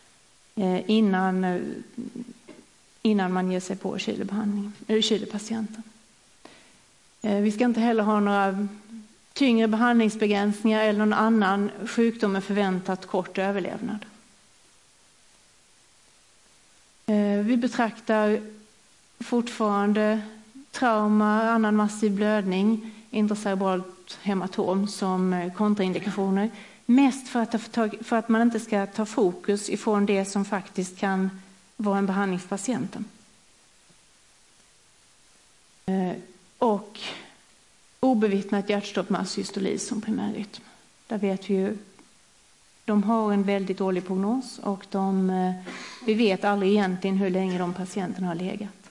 E: innan man ger sig på kylepatienten. Vi ska inte heller ha några tyngre behandlingsbegränsningar eller någon annan sjukdom med förväntat kort överlevnad. Vi betraktar fortfarande trauma, annan massiv blödning, intracerebralt hematom som kontraindikationer. Mest för att man inte ska ta fokus ifrån det som faktiskt kan vara en behandling för patienten. Och obevittnat hjärtstopp med asystoli som primärrytm. Där vet vi ju, de har en väldigt dålig prognos och vi vet aldrig egentligen hur länge de patienterna har legat.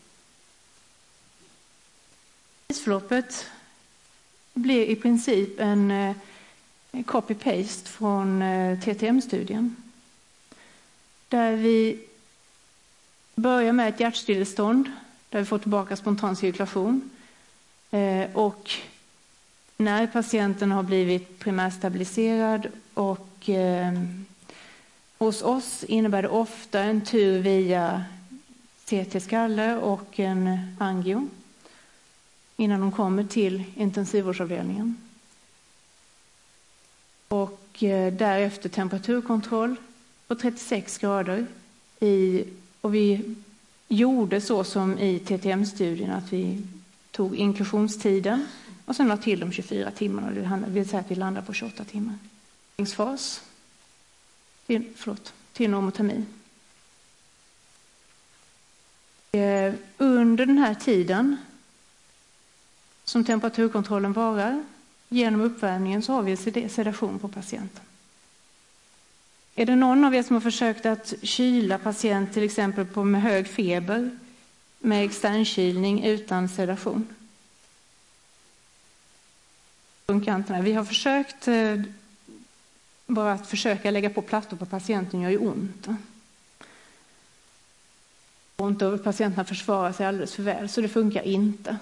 E: Tidsförloppet blir i princip en copy-paste från TTM-studien. Där vi börjar med ett hjärtstillestånd där vi får tillbaka spontan cirkulation. Och när patienten har blivit primärstabiliserad och hos oss innebär det ofta en tur via CT-skalle och en angio innan de kommer till intensivvårdsavdelningen. Och därefter temperaturkontroll på 36 grader. Och vi gjorde så som i TTM-studien att vi tog inkubationstiden och sen la till de 24 timmarna. Det vill säga att vi landar på 28 timmar. Fas till normotermi. Under den här tiden som temperaturkontrollen varar, genom uppvärmningen så har vi sedation på patienten. Är det någon av er som har försökt att kyla patient till exempel med hög feber med externkylning utan sedation? Vi har försökt bara att försöka lägga på plattor på patienten gör ju ont. ont och patienterna försvarar sig alldeles för väl, så det funkar inte.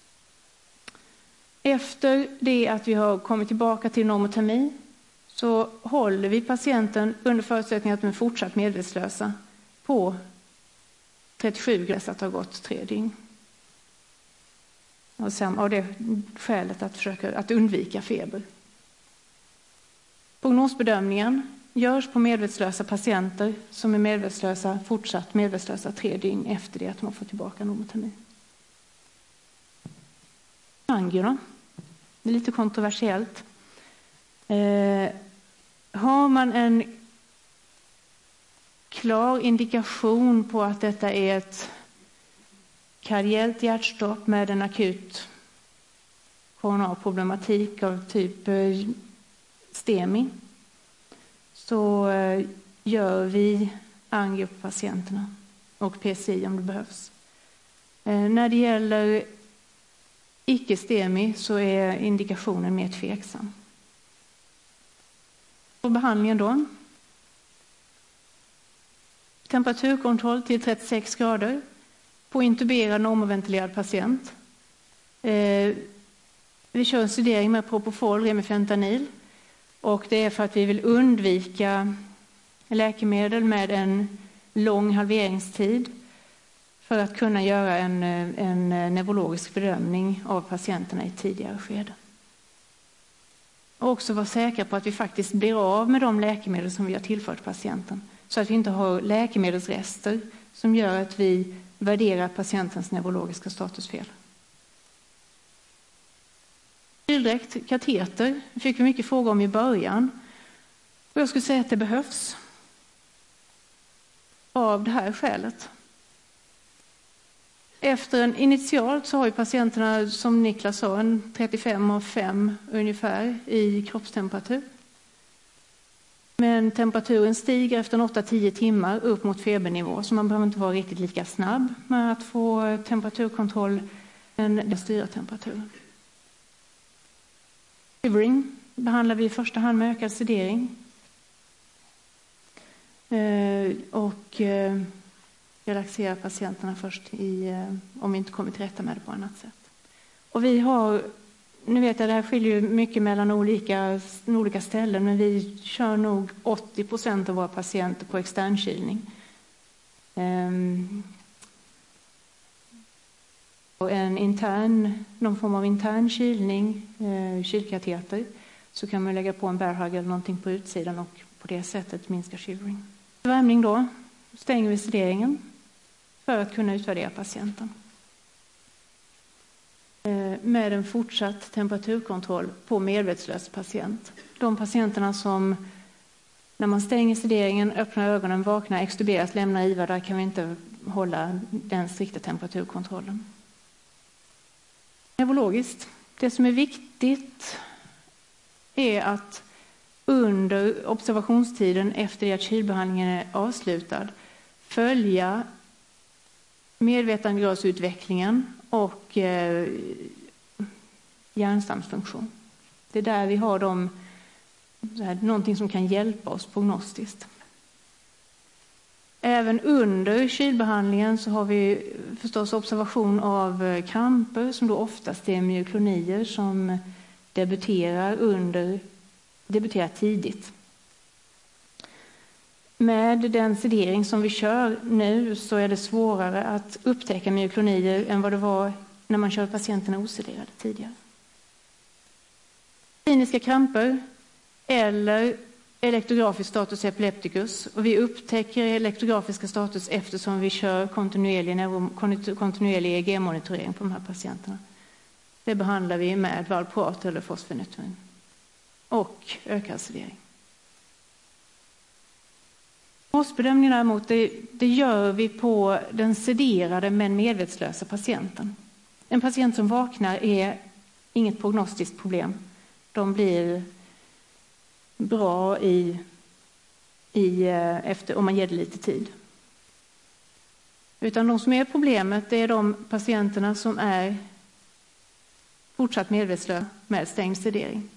E: Efter det att vi har kommit tillbaka till normotermi så håller vi patienten under förutsättning att de är fortsatt medvetslösa på 37 grader att ha gått 3 dygn. Och sen av det skälet att försöka att undvika feber. Prognosbedömningen görs på medvetslösa patienter som är medvetslösa, fortsatt medvetslösa 3 dygn efter det att de har fått tillbaka normotermi. Angio då? Det är lite kontroversiellt. Har man en klar indikation på att detta är ett kardiellt hjärtstopp med en akut koronar problematik av typ STEMI, så gör vi angio på patienterna och PCI om det behövs. När det gäller icke-STEMI så är indikationen mer tveksam. Och behandlingen då? Temperaturkontroll till 36 grader på intuberad normoventilerad patient. Vi kör en sedering med propofol, remifentanil, och det är för att vi vill undvika läkemedel med en lång halveringstid för att kunna göra en neurologisk bedömning av patienterna i ett tidigare skede. Och också vara säkra på att vi faktiskt blir av med de läkemedel som vi har tillfört patienten, så att vi inte har läkemedelsrester som gör att vi värderar patientens neurologiska status fel. Bildräkt, kateter, fick vi mycket frågor om i början. Och jag skulle säga att det behövs av det här skälet. Initialt så har ju patienterna, som Niklas sa, en 35,5 ungefär i kroppstemperatur. Men temperaturen stiger efter 8-10 timmar upp mot febernivå, så man behöver inte vara riktigt lika snabb med att få temperaturkontroll än den styra temperaturen. Shivering behandlar vi i första hand med ökad sedering. Och relaxerar patienterna först om vi inte kommer till rätta med det på annat sätt. Och vi har, nu vet jag det här skiljer mycket mellan olika ställen, men vi kör nog 80% av våra patienter på externkylning. Och någon form av intern kylning, kylkateter, så kan man lägga på en bärhagg eller någonting på utsidan och på det sättet minska shivering. Värmning då, stänger vi sederingen för att kunna utvärdera patienten. Med en fortsatt temperaturkontroll på medvetslös patient. De patienterna som när man stänger sederingen, öppnar ögonen, vaknar, extuberas, lämnar IVA, där kan vi inte hålla den strikta temperaturkontrollen. Neurologiskt, det som är viktigt är att under observationstiden efter det att kylbehandlingen är avslutad följa medvetandegradsutvecklingen och hjärnstamsfunktion. Det är där vi har någonting som kan hjälpa oss prognostiskt. Även under kylbehandlingen så har vi förstås observation av kramper som då oftast är myoklonier som debuterar tidigt. Med den sedering som vi kör nu så är det svårare att upptäcka myoklonier än vad det var när man körde patienterna osederade tidigare. Kliniska kramper eller elektrografisk status epilepticus, och vi upptäcker elektrografiska status eftersom vi kör kontinuerlig EEG-monitorering på de här patienterna. Det behandlar vi med valproat eller fosfenetrin och ökad sedering. Prognosbedömningen däremot, det gör vi på den sederade men medvetslösa patienten. En patient som vaknar är inget prognostiskt problem. De blir bra efter om man ger det lite tid. Utan de som är problemet, det är de patienterna som är fortsatt medvetslösa med stängd sedering.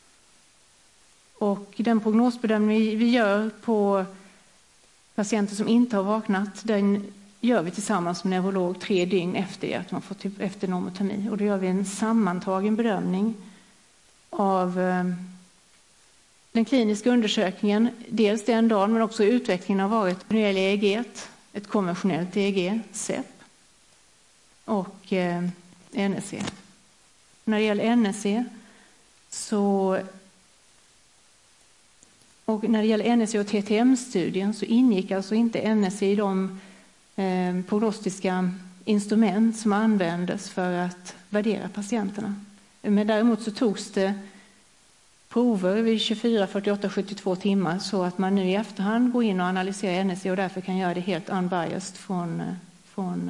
E: Och den prognosbedömning vi gör på patienter som inte har vaknat, den gör vi tillsammans med neurolog 3 dygn efter att man fått efter normotomi. Och då gör vi en sammantagen bedömning av den kliniska undersökningen. Dels den dagen, men också utvecklingen har varit när det gäller EEG, ett konventionellt EEG, CEP och NSC. När det gäller NSC och när det gäller NSC och TTM-studien så ingick alltså inte NSC i de prognostiska instrument som användes för att värdera patienterna. Men däremot så togs det prover vid 24, 48, 72 timmar så att man nu i efterhand går in och analyserar NSC och därför kan göra det helt unbiased från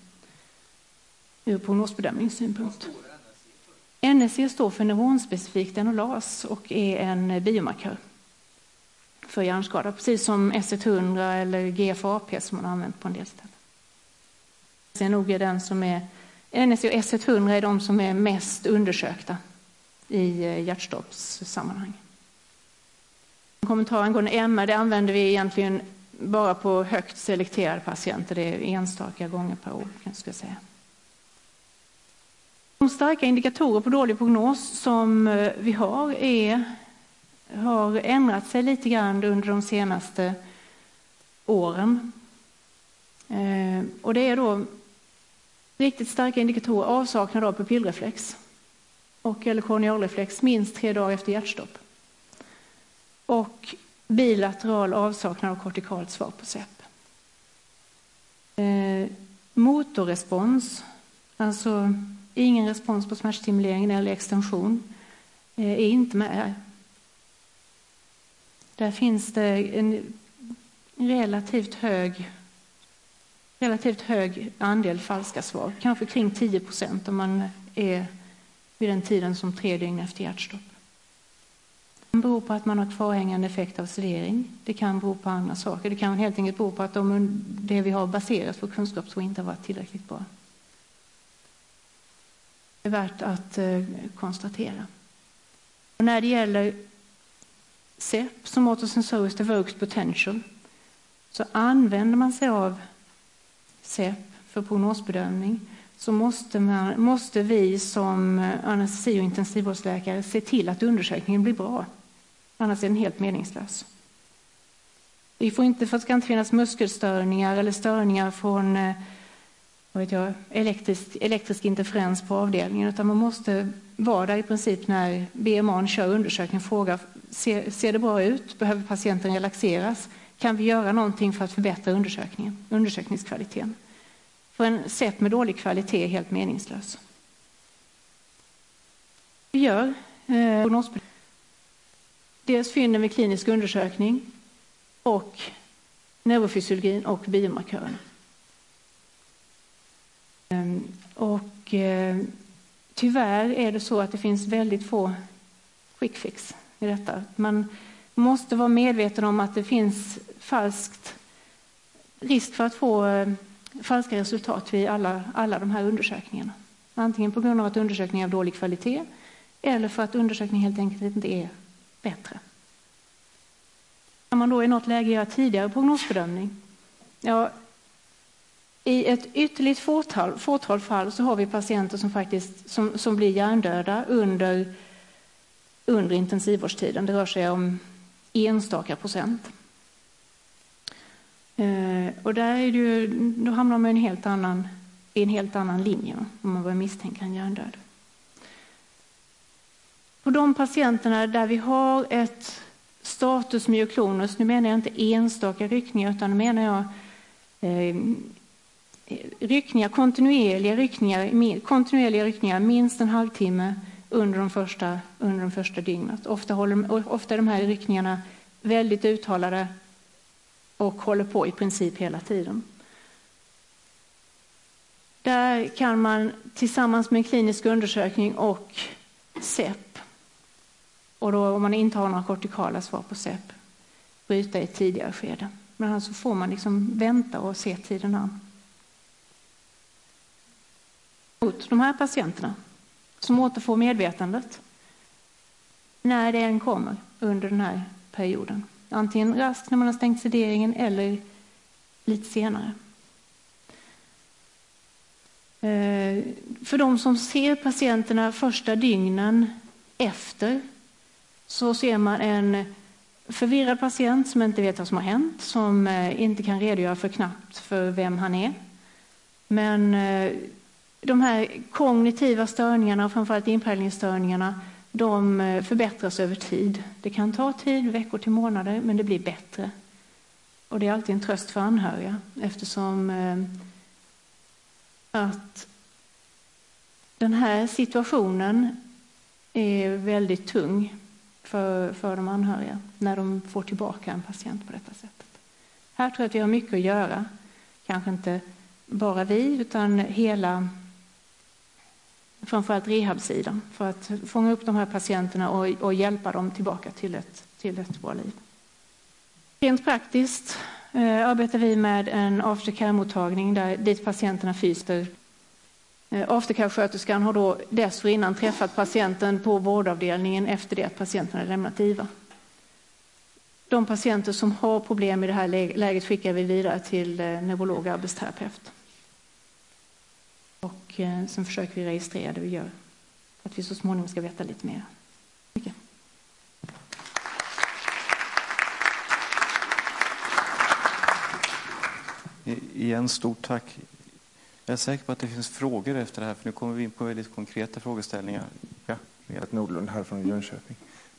E: ur prognosbedömningssynpunkt. NSC står för neuronspecifikt enolas och är en biomarkör för hjärnskada, precis som S100 eller GFAP som man har använt på en del ställen. Sen nog är den som är NSC och S100 är de som är mest undersökta i hjärtstoppssammanhang. Kommentaren angående MR, det använder vi egentligen bara på högt selekterade patienter. Det är enstaka gånger per år, kan jag säga. De starka indikatorer på dålig prognos som vi har ändrat sig lite grann under de senaste åren. Och det är då riktigt starka indikatorer, avsaknad av pupillreflex eller kornealreflex minst 3 dagar efter hjärtstopp. Och bilateral avsaknad av kortikalt svar på CEP. Motorrespons, alltså ingen respons på smärtstimulering eller extension, är inte med. Där finns det en relativt hög andel falska svar. Kanske kring 10% om man är vid den tiden som 3 dygn efter hjärtstopp. Det kan bero på att man har kvarhängande effekt av sedering. Det kan bero på andra saker. Det kan helt enkelt bero på att det vi har baserat på kunskap så inte har varit tillräckligt bra. Det är värt att konstatera. Och när det gäller CEP som Autosensoriskt Evoked Potential så använder man sig av CEP för prognosbedömning så måste vi som anestesi- och intensivvårdsläkare se till att undersökningen blir bra. Annars är den helt meningslös. Det ska inte finnas muskelstörningar eller störningar från elektrisk interferens på avdelningen, utan man måste vara där i princip när BMA:n kör undersökningen, fråga ser det bra ut? Behöver patienten relaxeras? Kan vi göra någonting för att förbättra undersökningskvaliteten? För en CEP med dålig kvalitet är helt meningslös. Vi gör prognosbedömning. Dels fynden vid klinisk undersökning och neurofysiologin och biomarkören. Och tyvärr är det så att det finns väldigt få quick fix i detta. Man måste vara medveten om att det finns risk för att få falska resultat vid alla de här undersökningarna. Antingen på grund av att undersökningen är av dålig kvalitet eller för att undersökningen helt enkelt inte är bättre. Kan man då i något läge göra tidigare prognosbedömning? Ja, i ett ytterligt fåtal fall så har vi patienter som blir hjärndöda under intensivvårdstiden. Det rör sig om enstaka procent. Och där är det då hamnar man i en helt annan linje om man börjar misstänka en hjärndöd. På de patienterna där vi har ett status myoklonus, nu menar jag inte enstaka ryckningar utan nu menar jag kontinuerliga ryckningar minst en halvtimme under de första dygnet. Ofta är de här ryckningarna väldigt uttalade och håller på i princip hela tiden. Där kan man tillsammans med en klinisk undersökning och CEP, och då om man inte har några kortikala svar på CEP, bryta i ett tidigare skede. Men alltså får man vänta och se tiden an. Mot de här patienterna som återfår medvetandet när det än kommer under den här perioden. Antingen raskt när man har stängt sederingen eller lite senare. För de som ser patienterna första dygnen efter så ser man en förvirrad patient som inte vet vad som har hänt, som inte kan redogöra för knappt för vem han är. Men de här kognitiva störningarna och framförallt inpräglingsstörningarna, de förbättras över tid. Det kan ta tid, veckor till månader, men det blir bättre. Och det är alltid en tröst för anhöriga eftersom att den här situationen är väldigt tung för de anhöriga när de får tillbaka en patient på detta sättet. Här tror jag att vi har mycket att göra. Kanske inte bara vi utan hela, framförallt rehabsidan, för att fånga upp de här patienterna och hjälpa dem tillbaka till ett bra liv. Rent praktiskt arbetar vi med en aftercare-mottagning dit patienterna fyster. Aftercare-sköterskan har då dessförinnan träffat patienten på vårdavdelningen efter det att patienten har lämnat IVA. De patienter som har problem i det här läget skickar vi vidare till neurolog och arbetsterapeut. Och sen försöker vi registrera det vi gör. För att vi så småningom ska veta lite mer. Mycket.
A: Igen, stort tack. Jag är säker på att det finns frågor efter det här, för nu kommer vi in på väldigt konkreta frågeställningar.
F: Ja, Berit Nordlund här från Jönköping.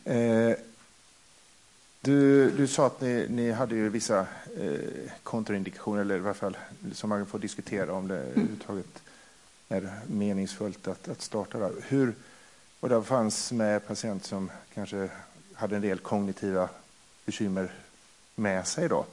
F: Du sa att ni hade ju vissa kontraindikationer, eller i varje fall som man får diskutera om det överhuvudtaget är meningsfullt att starta där. Och det fanns med patient som kanske hade en del kognitiva bekymmer med sig då.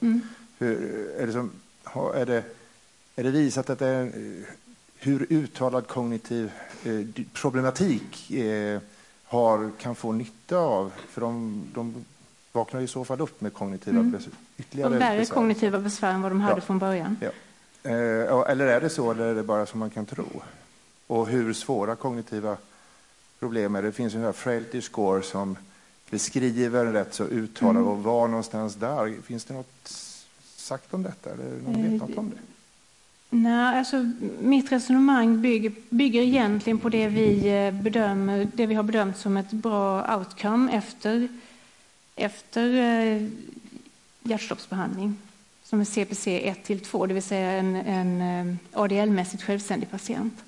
F: Är det visat att det är hur uttalad kognitiv problematik kan få nytta av? För de vaknar i så fall upp med kognitiva ytterligare
E: värre
F: besvär.
E: Kognitiva besvär än vad de hade från början.
F: Ja. Eller är det så, eller är det bara som man kan tro? Och hur svåra kognitiva problem är det? Det finns ju en frailty score som beskriver rätt så uttalad och var någonstans där. Finns det något sagt om detta? Eller någon vet något om det?
E: Nej, alltså mitt resonemang bygger egentligen på det vi har bedömt som ett bra outcome efter hjärtstoppsbehandling, som är CPC 1-2, det vill säga en ADL-mässigt självständig patient.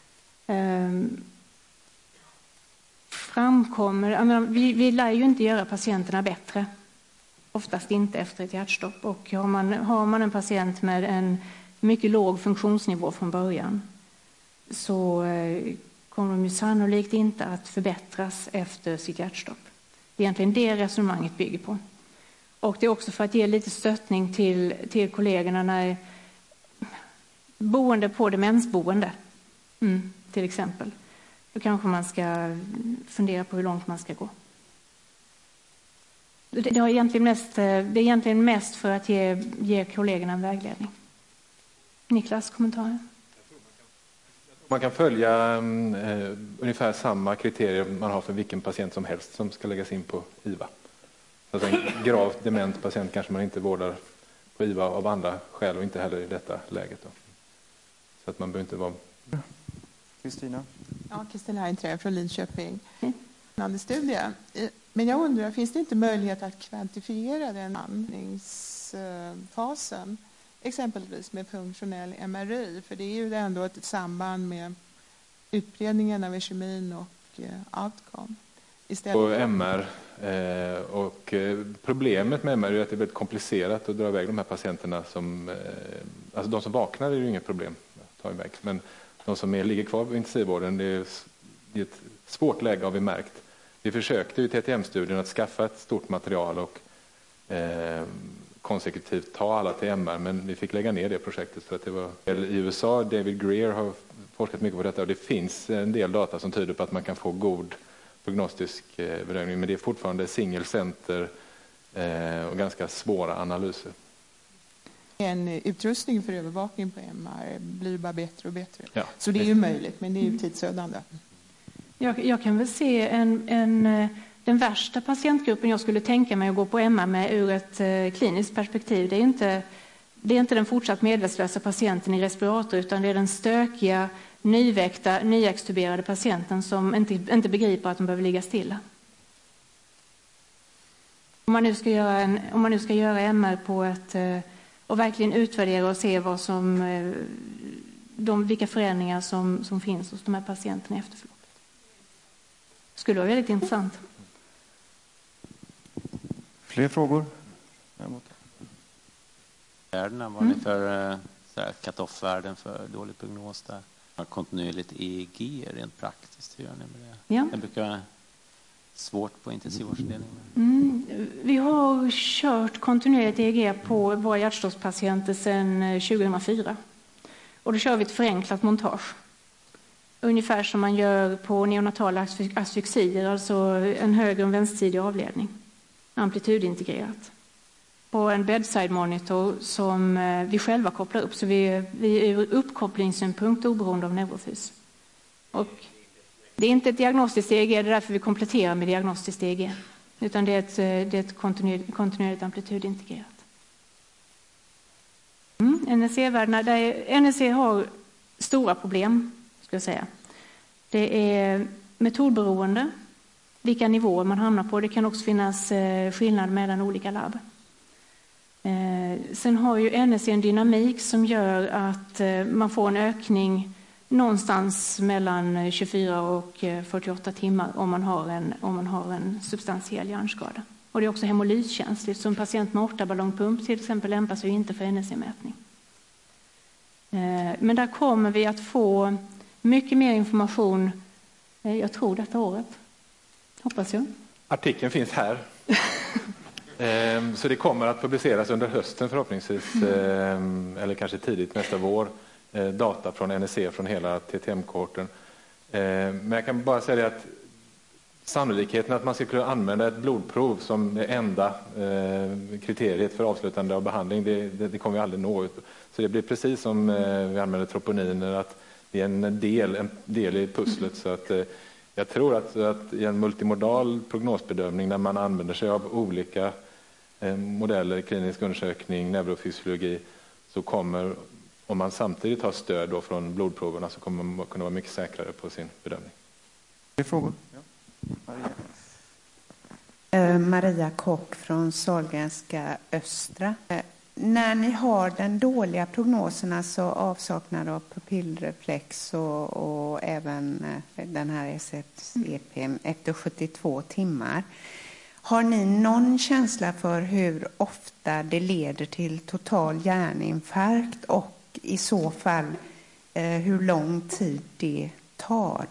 E: Vi lär ju inte göra patienterna bättre, oftast inte efter ett hjärtstopp, och har man en patient med en mycket låg funktionsnivå från början så kommer de ju sannolikt inte att förbättras efter sitt hjärtstopp. Det är egentligen det resonemanget bygger på. Och det är också för att ge lite stöttning till kollegorna när boende på demensboende till exempel. Då kanske man ska fundera på hur långt man ska gå. Det är egentligen mest för att ge kollegorna en vägledning. Niklas, kommentarer?
B: Man kan följa ungefär samma kriterier man har för vilken patient som helst som ska läggas in på IVA. Alltså en gravt dement patient kanske man inte vårdar på IVA av andra skäl och inte heller i detta läget. Då. Så att man behöver inte vara...
A: Kristina?
G: Ja, Kristina Heinträ från Linköping. Studie. Men jag undrar, finns det inte möjlighet att kvantifiera den andningsfasen? Exempelvis med funktionell MRI, för det är ju ändå ett samband med utbredningen av iskemin och outcome.
B: Och MR, och problemet med MR är att det är väldigt komplicerat att dra iväg de här patienterna som, alltså de som vaknar är ju inget problem att ta iväg, men de som ligger kvar på intensivvården, det är ett svårt läge har vi märkt. Vi försökte i TTM-studien att skaffa ett stort material och konsekutivt ta alla till MR, men vi fick lägga ner det projektet för att det var i USA. David Greer har forskat mycket på detta och det finns en del data som tyder på att man kan få god prognostisk bedömning, men det är fortfarande single center och ganska svåra analyser.
G: En utrustning för övervakning på MR blir bara bättre och bättre. Ja. Så det är ju möjligt, men det är ju tidsödande.
E: Jag kan väl se den värsta patientgruppen jag skulle tänka mig att gå på MR med ur ett kliniskt perspektiv. Det är inte den fortsatt medvetslösa patienten i respirator, utan det är den stökiga nyextuberade patienten som inte begriper att de behöver ligga stilla. Om man nu ska göra MR på och verkligen utvärdera och se vilka förändringar som finns hos de här patienterna i efterförloppet. Det skulle vara väldigt intressant.
A: Fler frågor?
H: Värdena var ni för cut-off-värden för dålig prognos där? Kontinuerligt EEG rent praktiskt, hur gör ni med det?
E: Ja.
H: Det brukar vara svårt på intensivvårdsavdelningen.
E: Vi har kört kontinuerligt EEG på våra hjärtstoppspatienter sedan 2004. Och då kör vi ett förenklat montage. Ungefär som man gör på neonatala asfyxier, alltså en högre och vänstersidig avledning. Amplitudintegrerat. På en bedside monitor som vi själva kopplar upp, så vi är ur uppkopplingssynpunkt oberoende av neurofys. Och det är inte ett diagnostiskt EEG, det är därför vi kompletterar med diagnostiskt EEG. Utan det är ett kontinuerligt amplitudintegrerat. NSE-värdena, NSE har stora problem, skulle jag säga. Det är metodberoende, vilka nivåer man hamnar på. Det kan också finnas skillnad mellan olika labb. Sen har ju NSE en dynamik som gör att man får en ökning någonstans mellan 24 och 48 timmar om man har en substantiell hjärnskada. Och det är också hemolyskänsligt, så en patient med 8-ballongpump till exempel lämpar sig inte för NSE-mätning. Men där kommer vi att få mycket mer information, jag tror detta året, hoppas jag.
B: Artikeln finns här. Så det kommer att publiceras under hösten förhoppningsvis, eller kanske tidigt nästa vår, data från NSE från hela TTM-korten. Men jag kan bara säga att sannolikheten att man ska kunna använda ett blodprov som det enda kriteriet för avslutande av behandling, det kommer vi aldrig nå ut. Så det blir precis som vi använder troponiner, att det är en del i pusslet. Så att jag tror att i en multimodal prognosbedömning, när man använder sig av olika modeller, klinisk undersökning, neurofysiologi, så kommer, om man samtidigt har stöd då från blodproverna, så kommer man kunna vara mycket säkrare på sin bedömning.
A: Fler frågor?
I: Maria Kock från Sahlgrenska Östra. När ni har den dåliga prognosen, alltså avsaknad av pupillreflex och även den här SFEP efter 72 timmar, har ni någon känsla för hur ofta det leder till total hjärninfarkt och i så fall hur lång tid det tar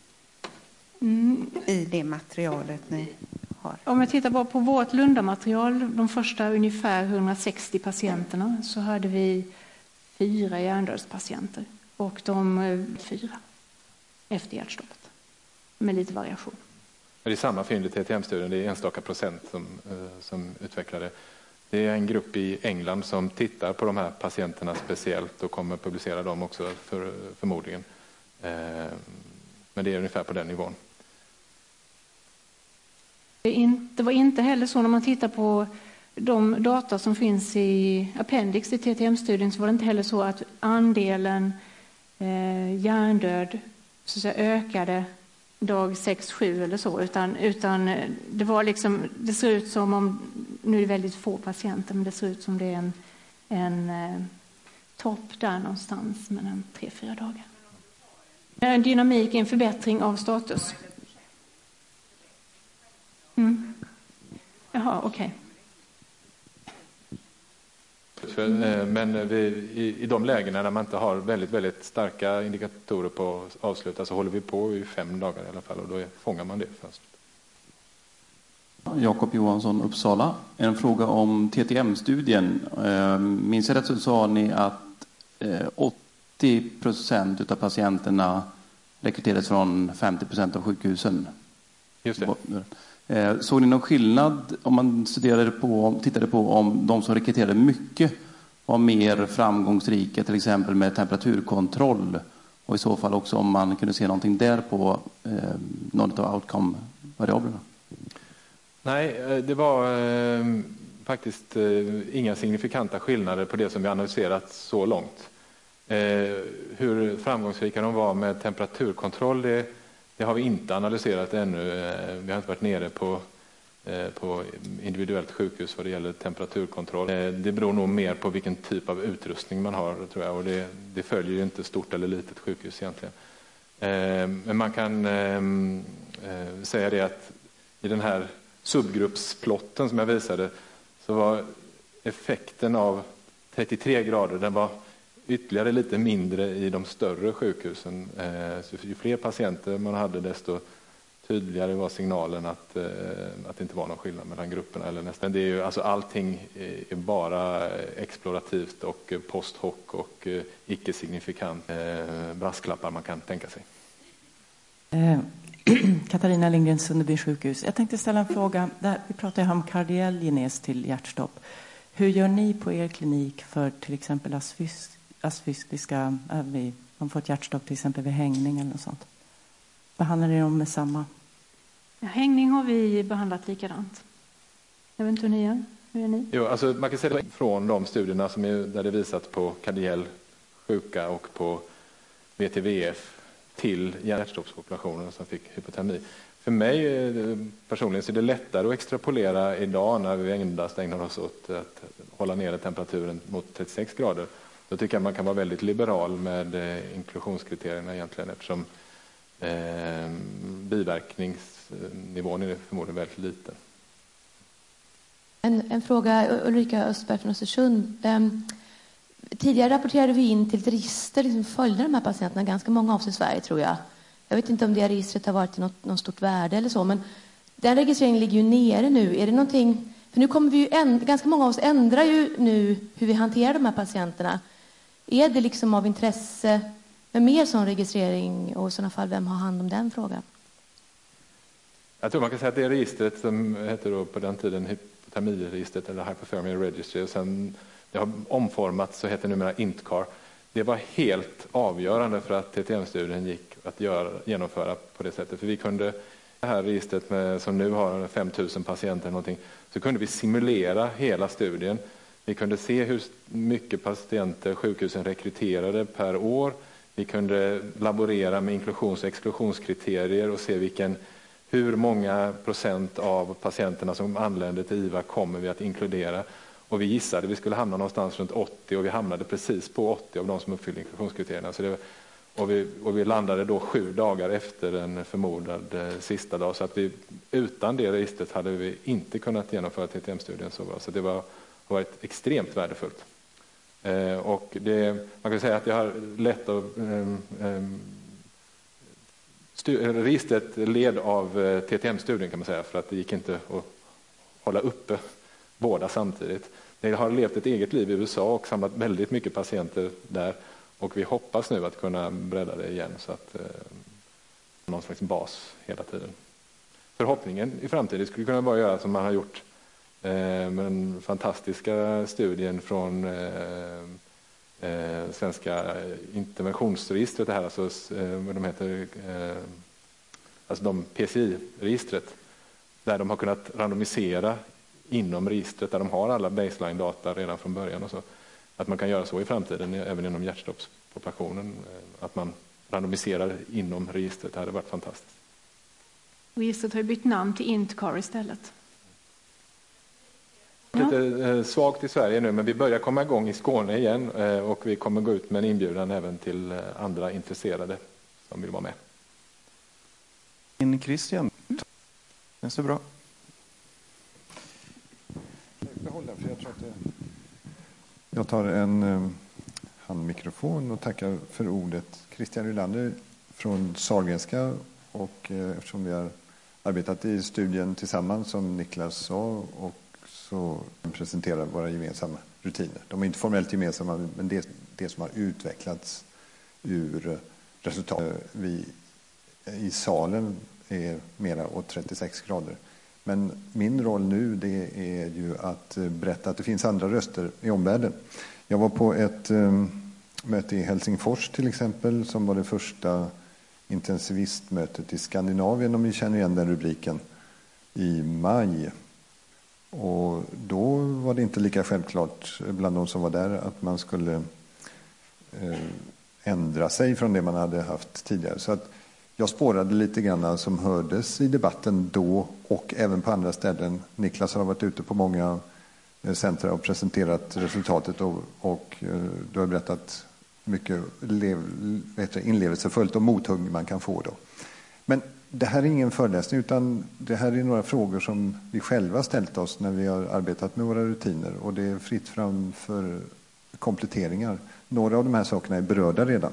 I: i det materialet ni har?
E: Om jag tittar bara på vårt Lunda-material, de första ungefär 160 patienterna, så hade vi 4 hjärndödspatienter och de 4 efter hjärtstoppet med lite variation.
B: Det är samma fynd i TTM-studien, det är enstaka procent som utvecklar det. Det är en grupp i England som tittar på de här patienterna speciellt och kommer publicera dem också förmodligen. Men det är ungefär på den nivån.
E: Det var inte heller så när man tittar på de data som finns i appendix i TTM-studien, så var det inte heller så att andelen hjärndöd så att säga ökade dag 6-7 eller så, utan det var liksom, det ser ut som om, nu är det väldigt få patienter, men det ser ut som det är en topp där någonstans mellan 3-4 dagar. En dynamik, en förbättring av status. Jaha, okej.
B: Men i de lägena när man inte har väldigt, väldigt starka indikatorer på att avsluta, så håller vi på i 5 dagar i alla fall, och då fångar man det först.
J: Jakob Johansson, Uppsala. En fråga om TTM-studien. Minns jag rätt så sa ni att 80% av patienterna rekryterades från 50% av sjukhusen.
B: Just det.
J: Såg ni någon skillnad om man tittade på om de som rekryterade mycket var mer framgångsrika, till exempel med temperaturkontroll, och i så fall också om man kunde se någonting där på någon av outcome-variablerna?
B: Nej, det var faktiskt inga signifikanta skillnader på det som vi analyserat så långt. Hur framgångsrika de var med temperaturkontroll, det har vi inte analyserat ännu. Vi har inte varit nere på individuellt sjukhus vad det gäller temperaturkontroll. Det beror nog mer på vilken typ av utrustning man har, tror jag, och det följer ju inte stort eller litet sjukhus egentligen. Men man kan säga det att i den här subgruppsplotten som jag visade så var effekten av 33 grader, den var ytterligare lite mindre i de större sjukhusen. Så ju fler patienter man hade, desto tydligare var signalen att det inte var någon skillnad mellan grupperna. Eller nästan. Det är ju, alltså allting är bara explorativt och post hoc och icke-signifikant brasklappar man kan tänka sig.
K: Katarina Lindgren, Sunderby sjukhus. Jag tänkte ställa en fråga. Vi pratar ju om kardiell genes till hjärtstopp. Hur gör ni på er klinik för till exempel asfystiska, man får ett hjärtstopp till exempel vid hängning eller något sånt? Behandlar ni dem med samma?
E: Ja, hängning har vi behandlat likadant. Jag vet inte hur ni gör. Hur är ni?
B: Jo, alltså man kan se från de studierna som är, där det visats på kardiell sjuka och på VTVF till hjärtstoppspopulationen som fick hypotermi. För mig personligen så är det lättare att extrapolera idag när vi endast ägnar oss åt att hålla nere temperaturen mot 36 grader. Då tycker jag man kan vara väldigt liberal med inklusionskriterierna egentligen, eftersom biverkningsnivån är förmodligen väldigt liten.
L: En fråga, Ulrika Östberg från Östersund. Tidigare rapporterade vi in till ett register som följde de här patienterna, ganska många av oss i Sverige tror jag. Jag vet inte om det registret har varit i något stort värde eller så, men den registreringen ligger ju nere nu. Är det någonting, för nu kommer vi ju ganska många av oss ändrar ju nu hur vi hanterar de här patienterna. Är det liksom av intresse med mer sån registrering, och i sådana fall vem har hand om den frågan?
B: Jag tror man kan säga att det registret som hette då på den tiden hypotermiregistret eller hypothermia registry, och sen det har omformats så heter det numera INTCAR. Det var helt avgörande för att TTM-studien gick att genomföra på det sättet. För vi kunde, det här registret som nu har 5000 patienter någonting, så kunde vi simulera hela studien. Vi kunde se hur mycket patienter sjukhusen rekryterade per år. Vi kunde laborera med inklusions- och exklusionskriterier och se hur många procent av patienterna som anlände till IVA kommer vi att inkludera. Och vi gissade vi skulle hamna någonstans runt 80, och vi hamnade precis på 80 av de som uppfyllde inklusionskriterierna. Så vi landade då 7 dagar efter en förmodad sista dag. Så att utan det registret hade vi inte kunnat genomföra TTM-studien så bra. Så det har varit extremt värdefullt. Och man kan säga att det har lett av registret led av TTM-studien kan man säga, för att det gick inte att hålla uppe båda samtidigt. Det har levt ett eget liv i USA och samlat väldigt mycket patienter där, och vi hoppas nu att kunna bredda det igen så att någon slags bas hela tiden. Förhoppningen i framtiden skulle kunna bara göra som man har gjort med den fantastiska studien från svenska interventionsregistret, det här, alltså vad de heter, alltså de PCI-registret, där de har kunnat randomisera inom registret där de har alla baseline-data redan från början, och så att man kan göra så i framtiden även inom hjärtstoppspopulationen, att man randomiserar inom registret. Det hade varit fantastiskt.
E: Registret har bytt namn till INTCAR istället.
B: Lite svagt i Sverige nu, men vi börjar komma igång i Skåne igen, och vi kommer gå ut med en inbjudan även till andra intresserade som vill vara med.
A: Christian, det är så bra.
F: Jag tar en handmikrofon och tackar för ordet. Christian Rylander från Sahlgrenska, och eftersom vi har arbetat i studien tillsammans som Niklas sa, och så presenterar våra gemensamma rutiner. De är inte formellt gemensamma, men det som har utvecklats ur resultat. Vi i salen är mera åt 36 grader. Men min roll nu, det är ju att berätta att det finns andra röster i omvärlden. Jag var på ett möte i Helsingfors till exempel, som var det första intensivistmötet i Skandinavien, om ni känner igen den rubriken, i maj. Och då var det inte lika självklart bland de som var där att man skulle
M: ändra sig från det man hade haft tidigare. Så att jag spårade lite grann som hördes i debatten då och även på andra ställen. Niklas har varit ute på många centra och presenterat resultatet och du har berättat mycket inlevelsefullt om mothugg man kan få då. Men det här är ingen föreläsning utan det här är några frågor som vi själva ställt oss när vi har arbetat med våra rutiner och det är fritt fram för kompletteringar. Några av de här sakerna är berörda redan.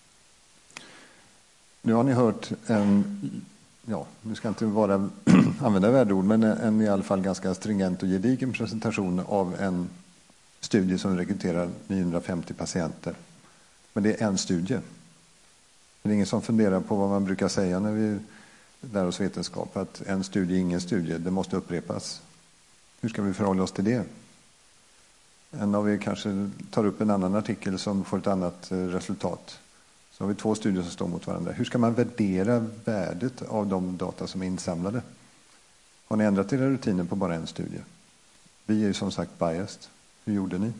M: Nu har ni hört nu ska inte bara använda värdeord, men en i alla fall ganska stringent och gedigen presentation av en studie som rekryterar 950 patienter. Men det är en studie. Det är ingen som funderar på vad man brukar säga när vi lär oss vetenskap, att en studie är ingen studie, det måste upprepas. Hur ska vi förhålla oss till det? En av er kanske tar upp en annan artikel som får ett annat resultat. Så har vi 2 studier som står mot varandra. Hur ska man värdera värdet av de data som är insamlade? Har ni ändrat era rutiner på bara en studie? Vi är ju som sagt biased. Hur gjorde ni?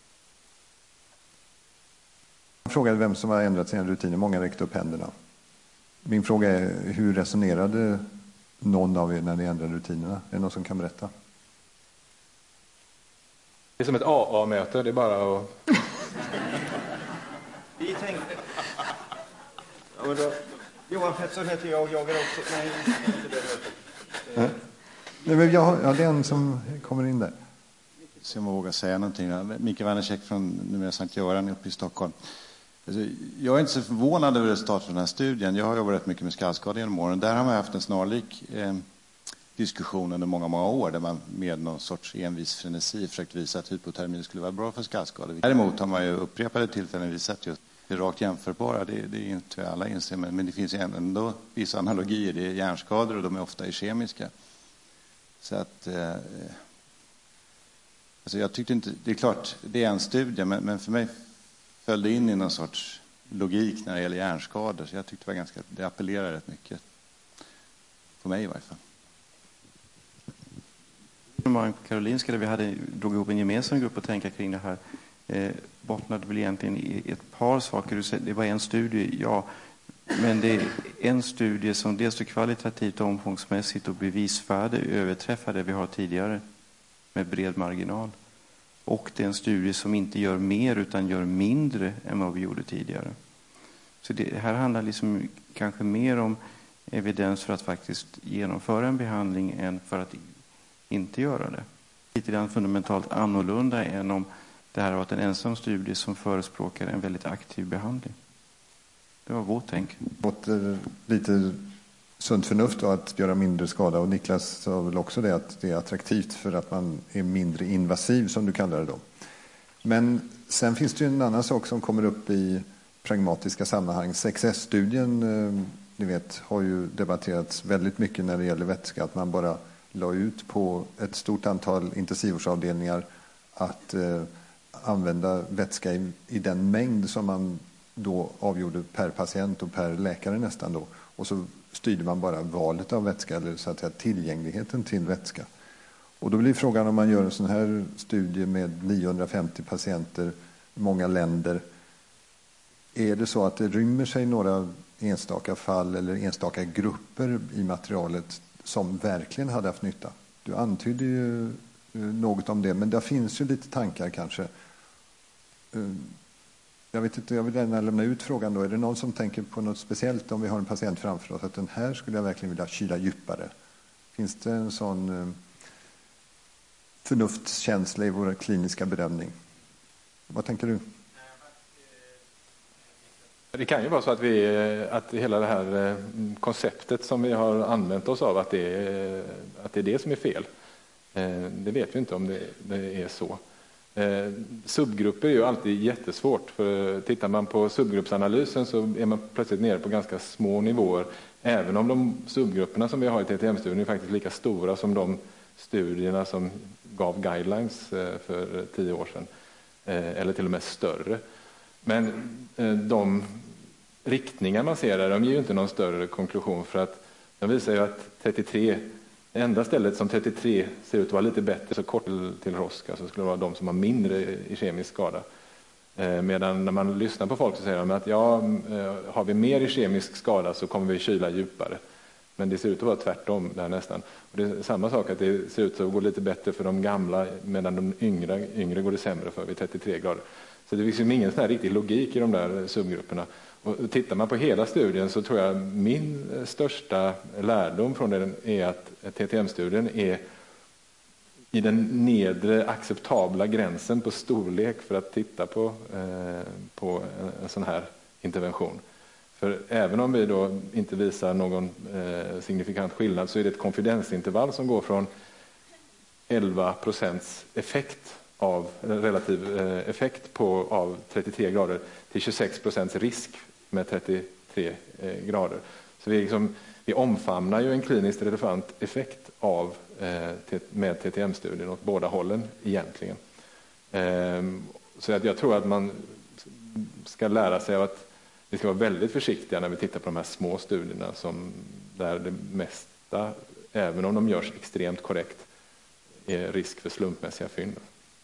M: Jag frågade vem som har ändrat sina rutiner. Många räckte upp händerna. Min fråga är, hur resonerade någon av er när ni ändrade rutinerna? Är det någon som kan berätta?
B: Det är som ett AA-möte, det är bara att...
A: Vi tänkte... Johan Pettersson heter jag och jag är också... Nej, inte det mötet.
M: Nej, men det är en som kommer in där.
N: Så jag vågar säga någonting. Mikael Wernercheck från numera Sankt Göran uppe i Stockholm. Jag är inte så förvånad över resultatet av den här studien. Jag har jobbat rätt mycket med skallskador genom åren. Där har man haft en snarlik diskussion under många, många år där man med någon sorts envis frenesi försökt visa att hypotermi skulle vara bra för skallskador. Däremot har man ju upprepade tillfällen visat just det är rakt jämförbara. Det är inte alla inser, men det finns ändå vissa analogier. Det är hjärnskador och de är ofta kemiska. Så att... Alltså jag tyckte inte, det är klart, det är en studie, men för mig föll det in i någon sorts logik när det gäller hjärnskador. Så jag tyckte det appellerar rätt mycket. På mig i varje fall.
A: På Karolinska där vi drog ihop en gemensam grupp att tänka kring det här. Bottnade väl egentligen i ett par saker. Det var en studie, ja. Men det är en studie som dels är kvalitativt och omfångsmässigt och bevisvärde överträffar det vi har tidigare med bred marginal. Och det är en studie som inte gör mer utan gör mindre än vad vi gjorde tidigare. Så det här handlar liksom kanske mer om evidens för att faktiskt genomföra en behandling än för att inte göra det. Lite grann fundamentalt annorlunda än om det här har varit en ensam studie som förespråkar en väldigt aktiv behandling. Det var vårt tänk.
M: Lite sunt förnuft då, att göra mindre skada. Och Niklas sa väl också det, att det är attraktivt för att man är mindre invasiv, som du kallar det då. Men sen finns det ju en annan sak som kommer upp i pragmatiska sammanhang. 6S-studien, ni vet, har ju debatterats väldigt mycket när det gäller vätska. Att man bara la ut på ett stort antal intensivvårdsavdelningar att använda vätska i den mängd som man då avgjorde per patient och per läkare nästan då. Och så styrde man bara valet av vätska, eller så att säga tillgängligheten till vätska. Och då blir frågan, om man gör en sån här studie med 950 patienter i många länder, är det så att det rymmer sig några enstaka fall eller enstaka grupper i materialet som verkligen hade haft nytta? Du antydde ju något om det, men där finns ju lite tankar kanske. Jag vet inte, jag vill gärna lämna ut frågan då. Är det någon som tänker på något speciellt om vi har en patient framför oss, att den här skulle jag verkligen vilja kyla djupare? Finns det en sån förnuftskänsla i vår kliniska bedömning? Vad tänker du?
B: Det kan ju vara så att hela det här konceptet som vi har använt oss av, att det är det som är fel. Det vet vi inte om det är så. Subgrupper är ju alltid jättesvårt, för tittar man på subgruppsanalysen så är man plötsligt nere på ganska små nivåer, även om de subgrupperna som vi har i TTM-studien är faktiskt lika stora som de studierna som gav guidelines för 10 år sedan, eller till och med större. Men de riktningar man ser där, de ger ju inte någon större konklusion, för att de visar ju att 33, det enda stället som 33 ser ut att vara lite bättre, så kort till Roska, så skulle det vara de som har mindre i kemisk skada. Medan när man lyssnar på folk så säger de att har vi mer i kemisk skada så kommer vi kyla djupare. Men det ser ut att vara tvärtom där nästan. Och det är samma sak att det ser ut att gå lite bättre för de gamla medan de yngre går det sämre för vid 33 grader. Så det finns ju ingen sån här riktig logik i de där subgrupperna. Och tittar man på hela studien så tror jag min största lärdom från den är att TTM-studien är i den nedre acceptabla gränsen på storlek för att titta på en sån här intervention. För även om vi då inte visar någon signifikant skillnad så är det ett konfidensintervall som går från 11% effekt av relativ effekt av 33 grader till 26% risk med 33 grader. Så vi omfamnar ju en kliniskt relevant effekt med TTM-studien åt båda hållen egentligen. Så att jag tror att man ska lära sig av att vi ska vara väldigt försiktiga när vi tittar på de här små studierna där det mesta, även om de görs extremt korrekt, är risk för slumpmässiga fynd.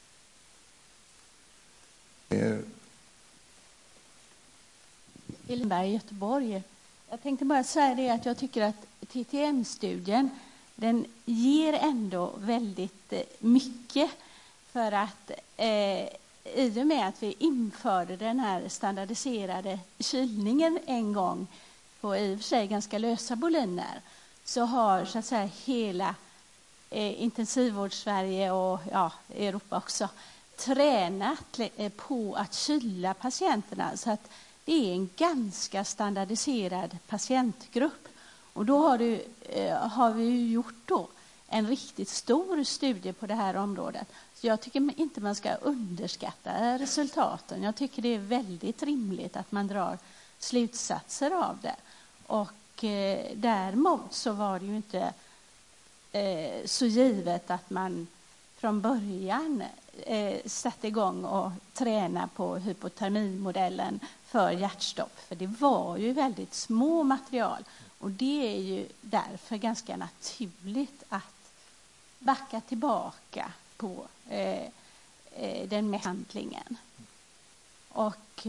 O: Ilberg i Göteborg. Jag tänkte bara säga det att jag tycker att TTM-studien den ger ändå väldigt mycket för att i och med att vi införde den här standardiserade kylningen en gång på i och för sig ganska lösa boliner så har så att säga hela intensivvårds-Sverige och Europa också tränat på att kyla patienterna så att det är en ganska standardiserad patientgrupp. Och då har vi ju gjort då en riktigt stor studie på det här området. Så jag tycker inte man ska underskatta resultaten. Jag tycker det är väldigt rimligt att man drar slutsatser av det. Och däremot så var det ju inte så givet att man från början satte igång och träna på hypotermimodellen för hjärtstopp. För det var ju väldigt små material. Och det är ju därför ganska naturligt att backa tillbaka på den handlingen. Och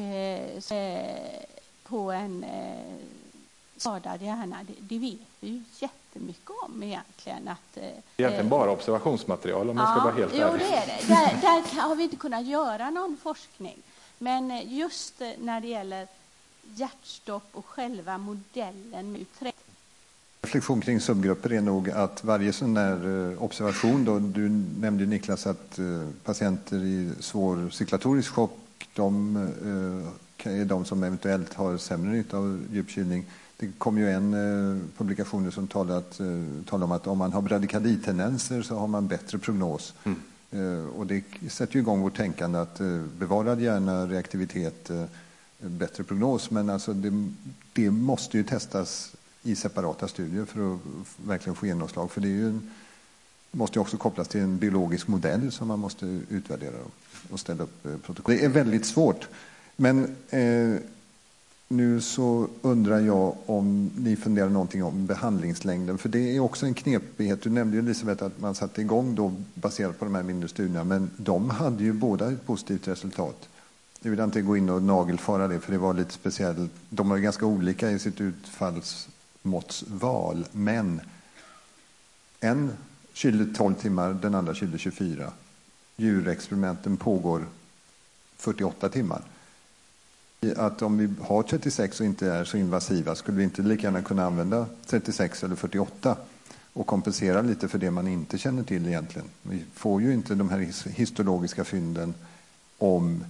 O: på en skadad hjärna, det vet vi ju jättemycket om egentligen. Att,
B: egentligen bara observationsmaterial om man ska vara helt ärlig.
O: Jo, det är det. Där har vi inte kunnat göra någon forskning. Men just när det gäller hjärtstopp och själva modellen med uträtt.
M: Reflektion kring subgrupper är nog att varje sån där observation, då, du nämnde Niklas att patienter i svår cirkulatorisk chock, de är de som eventuellt har sämre nytta av djupkylning. Det kom ju en publikation som talar om att om man har bradykarditendenser så har man bättre prognos. Och det sätter ju igång vårt tänkande att bevarad hjärna, reaktivitet, bättre prognos. Men alltså det måste ju testas i separata studier för att verkligen få genomslag. För det måste ju också kopplas till en biologisk modell som man måste utvärdera och ställa upp protokoll. Det är väldigt svårt. Men nu så undrar jag om ni funderar någonting om behandlingslängden. För det är också en knepighet. Du nämnde ju Elisabeth att man satte igång då baserat på de här mindre studierna. Men de hade ju båda ett positivt resultat. Jag vill inte gå in och nagelfara det för det var lite speciellt. De var ganska olika i sitt utfallsmåttsval. Men en kylde 12 timmar, den andra kylde 24. Djurexperimenten pågår 48 timmar. Att om vi har 36 och inte är så invasiva skulle vi inte lika gärna kunna använda 36 eller 48 och kompensera lite för det man inte känner till egentligen. Vi får ju inte de här histologiska fynden om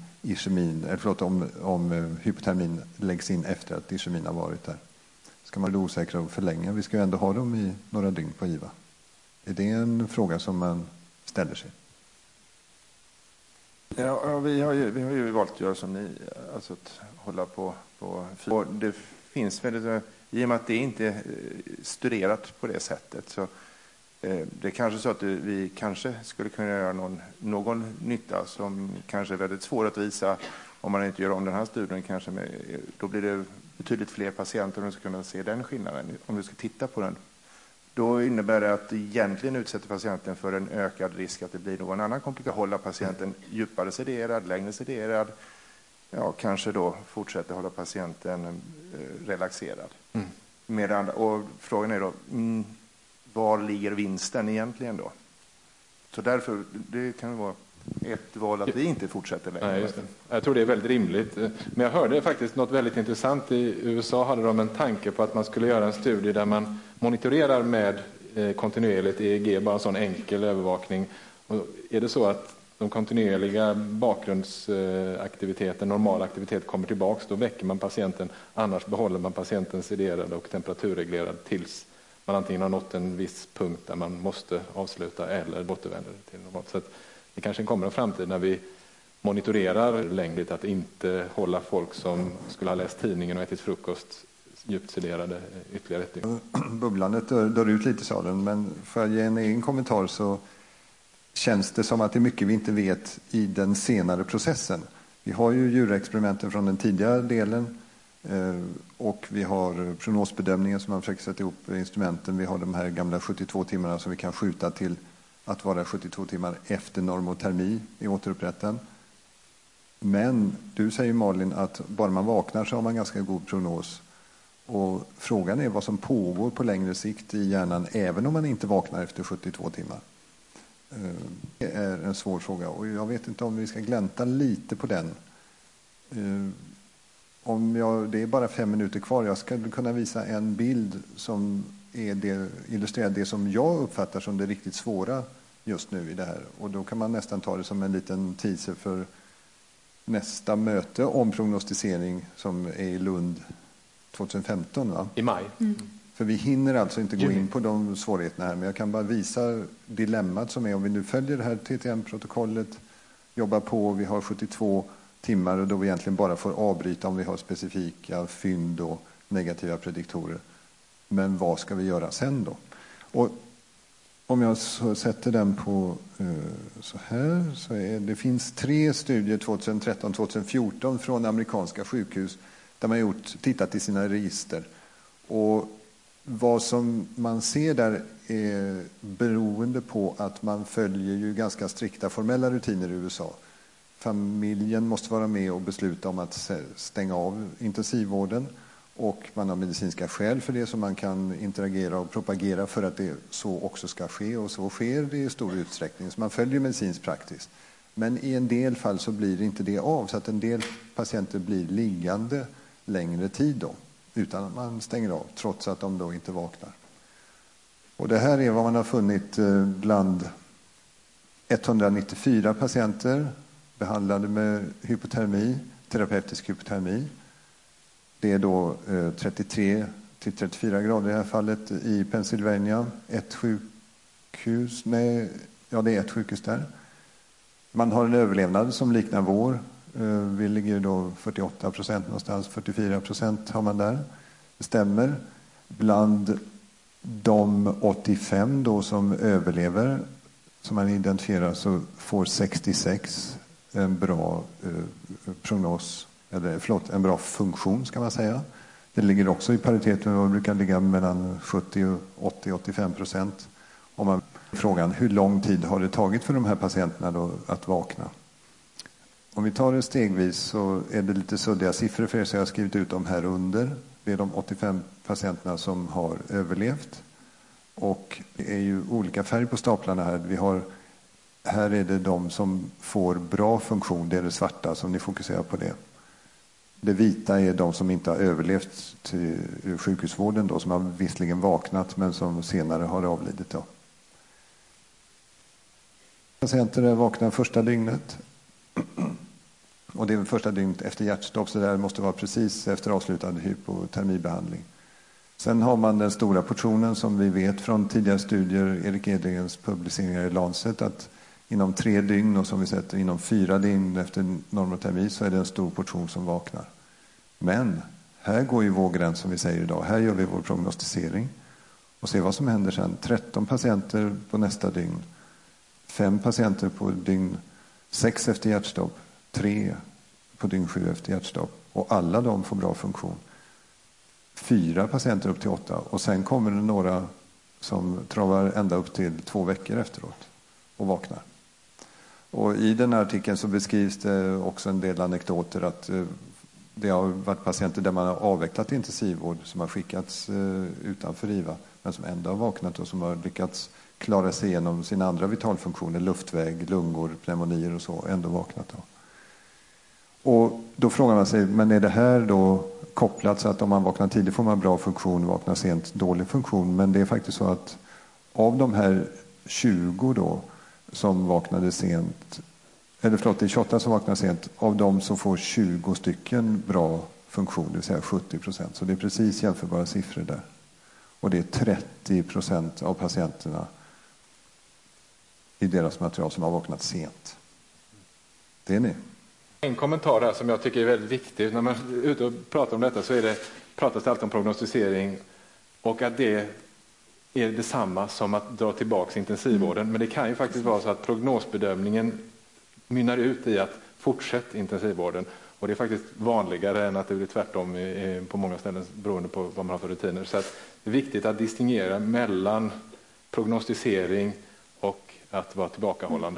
M: hypotermin läggs in efter att ischemin har varit där. Ska man vara osäkra och förlänga? Vi ska ju ändå ha dem i några dygn på IVA. Är det en fråga som man ställer sig?
F: Ja, vi har ju valt att göra som ni, alltså att hålla på. Och det finns väldigt, i och med att det inte är studerat på det sättet så det är kanske så att vi kanske skulle kunna göra någon nytta som kanske är väldigt svår att visa om man inte gör om den här studien. Då blir det betydligt fler patienter om du ska kunna se den skillnaden. Om du ska titta på den. Då innebär det att egentligen utsätter patienten för en ökad risk att det blir någon annan komplikation. Hålla patienten djupare sederad, längre sederad, kanske då fortsätter hålla patienten relaxerad. Och frågan är då, var ligger vinsten egentligen då? Så därför, det kan vara ett val att vi inte fortsätter längre.
B: Nej, just det. Jag tror det är väldigt rimligt. Men jag hörde faktiskt något väldigt intressant. I USA hade de en tanke på att man skulle göra en studie där man monitorerar med kontinuerligt EEG, bara en sån enkel övervakning. Och är det så att de kontinuerliga bakgrundsaktiviteter, normal aktivitet kommer tillbaks, då väcker man patienten. Annars behåller man patienten sederad och temperaturreglerad tills man antingen har nått en viss punkt där man måste avsluta eller återvänder till normalt. Så att det kanske kommer en framtid när vi monitorerar längre att inte hålla folk som skulle ha läst tidningen och ätit frukost djupt sederade ytterligare ett dygn.
M: Bubblandet dör ut lite, sa den, men för att ge en egen kommentar så känns det som att det är mycket vi inte vet i den senare processen. Vi har ju djurexperimenten från den tidigare delen och vi har prognosbedömningen som man försöker sätta ihop instrumenten. Vi har de här gamla 72 timmarna som vi kan skjuta till att vara 72 timmar efter normotermi i återupprätten. Men du säger, Malin, att bara man vaknar så har man ganska god prognos. Och frågan är vad som pågår på längre sikt i hjärnan även om man inte vaknar efter 72 timmar. Det är en svår fråga och jag vet inte om vi ska glänta lite på den. Det är bara 5 minuter kvar. Jag ska kunna visa en bild som illustrerar det som jag uppfattar som det riktigt svåra just nu i det här. Och då kan man nästan ta det som en liten teaser för nästa möte om prognostisering som är i Lund 2015, va?
B: I maj.
M: För vi hinner alltså inte gå in på de svårigheterna här, men jag kan bara visa dilemmat som är om vi nu följer det här TTM-protokollet, jobbar på, vi har 72 timmar och då vi egentligen bara får avbryta om vi har specifika fynd och negativa prediktorer. Men vad ska vi göra sen då? Och om jag så sätter den på så här, så det finns 3 studier 2013-2014 från amerikanska sjukhus där man tittat i sina register. Och vad som man ser där är beroende på att man följer ju ganska strikta formella rutiner i USA. Familjen måste vara med och besluta om att stänga av intensivvården och man har medicinska skäl för det, så man kan interagera och propagera för att det så också ska ske, och så sker det i stor utsträckning. Så man följer medicinskt praktiskt. Men i en del fall så blir det inte det av, så att en del patienter blir liggande längre tid då, utan att man stänger av, trots att de då inte vaknar. Och det här är vad man har funnit bland 194 patienter behandlade med hypotermi, terapeutisk hypotermi. Det är då 33 till 34 grader i det här fallet i Pennsylvania. Ett sjukhus där. Man har en överlevnad som liknar vår. Vi ligger då 48% någonstans, 44% har man där. Det stämmer. Bland de 85 då som överlever, som man identifierar, så får 66 en bra prognos, en bra funktion ska man säga. Det ligger också i paritet med vad brukar ligga mellan 70 och 80-85%. Om man frågar hur lång tid har det tagit för de här patienterna då att vakna. Om vi tar det stegvis så är det lite suddiga siffror för er, så jag har skrivit ut dem här under. Det är de 85 patienterna som har överlevt. Och det är ju olika färg på staplarna här. Här är det de som får bra funktion, det är det svarta som ni fokuserar på det. Det vita är de som inte har överlevt till sjukhusvården då, som har visserligen vaknat men som senare har avlidit då. Patienter är vakna första dygnet. Och det är första dygnet efter hjärtstopp, så det måste vara precis efter avslutad hypotermibehandling. Sen har man den stora portionen som vi vet från tidigare studier, Erik Edlingens publiceringar i Lancet, att inom 3 dygn och som vi sett inom 4 dygn efter normotermi så är det en stor portion som vaknar. Men här går ju vår gräns som vi säger idag. Här gör vi vår prognostisering och ser vad som händer sen. 13 patienter på nästa dygn. 5 patienter på dygn 6 efter hjärtstopp. 3 på dygn 7 efter hjärtstopp. Och alla de får bra funktion. 4 patienter upp till 8. Och sen kommer det några som travar ända upp till 2 veckor efteråt och vaknar. Och i den här artikeln så beskrivs det också en del anekdoter att det har varit patienter där man har avvecklat intensivvård som har skickats utanför IVA men som ändå har vaknat och som har lyckats klara sig igenom sina andra vitalfunktioner, luftväg, lungor, pneumonier och så, ändå vaknat då. Och då frågar man sig, men är det här då kopplat så att om man vaknar tidigt får man bra funktion, vaknar sent dålig funktion? Men det är faktiskt så att av de här 20 då som vaknade sent, eller förlåt, det är 28 som vaknar sent, av dem så får 20 stycken bra funktion, det vill säga 70%. Så det är precis jämförbara siffror där. Och det är 30% av patienterna i deras material som har vaknat sent. Det är ni.
B: En kommentar där som jag tycker är väldigt viktig. När man är ute och pratar om detta så pratas det alltid om prognostisering och att det är detsamma som att dra tillbaka intensivvården. Men det kan ju faktiskt vara så att prognosbedömningen mynnar ut i att fortsätta intensivvården. Och det är faktiskt vanligare än att det blir tvärtom på många ställen beroende på vad man har för rutiner. Så att det är viktigt att distingera mellan prognostisering och att vara tillbakahållande.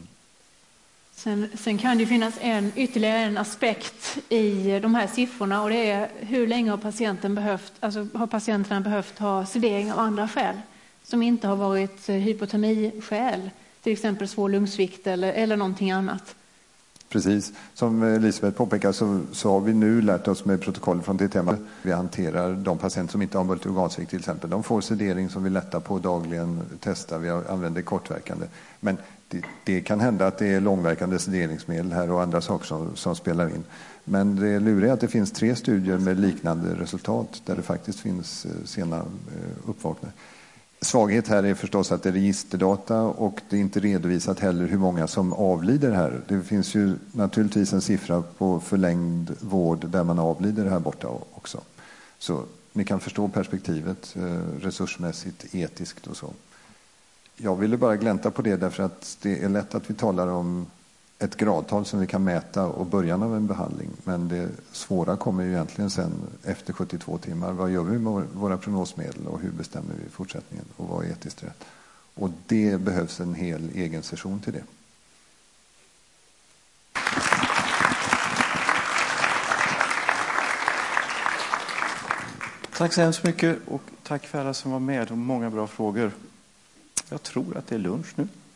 E: Sen kan det finnas ytterligare en aspekt i de här siffrorna och det är hur länge har patienterna behövt ha sedering av andra skäl som inte har varit hypotermiskäl, till exempel svår lungsvikt eller någonting annat.
M: Precis, som Elisabeth påpekar så har vi nu lärt oss med protokoll från TTM att vi hanterar de patienter som inte har multiorgansvikt till exempel. De får sedering som vi lättar på dagligen, testar, vi använder kortverkande. Men det kan hända att det är långverkande sederingsmedel här och andra saker som spelar in. Men det luriga är att det finns 3 studier med liknande resultat där det faktiskt finns sena uppvaknande. Svaghet här är förstås att det är registerdata och det är inte redovisat heller hur många som avlider här. Det finns ju naturligtvis en siffra på förlängd vård där man avlider här borta också. Så ni kan förstå perspektivet resursmässigt, etiskt och så. Jag ville bara glänta på det därför att det är lätt att vi talar om ett gradtal som vi kan mäta och början av en behandling. Men det svåra kommer ju egentligen sen efter 72 timmar. Vad gör vi med våra prognosmedel och hur bestämmer vi fortsättningen och vad är etiskt rätt? Och det behövs en hel egen session till det.
A: Tack så hemskt mycket och tack för alla som var med och många bra frågor. Jag tror att det är lunch nu.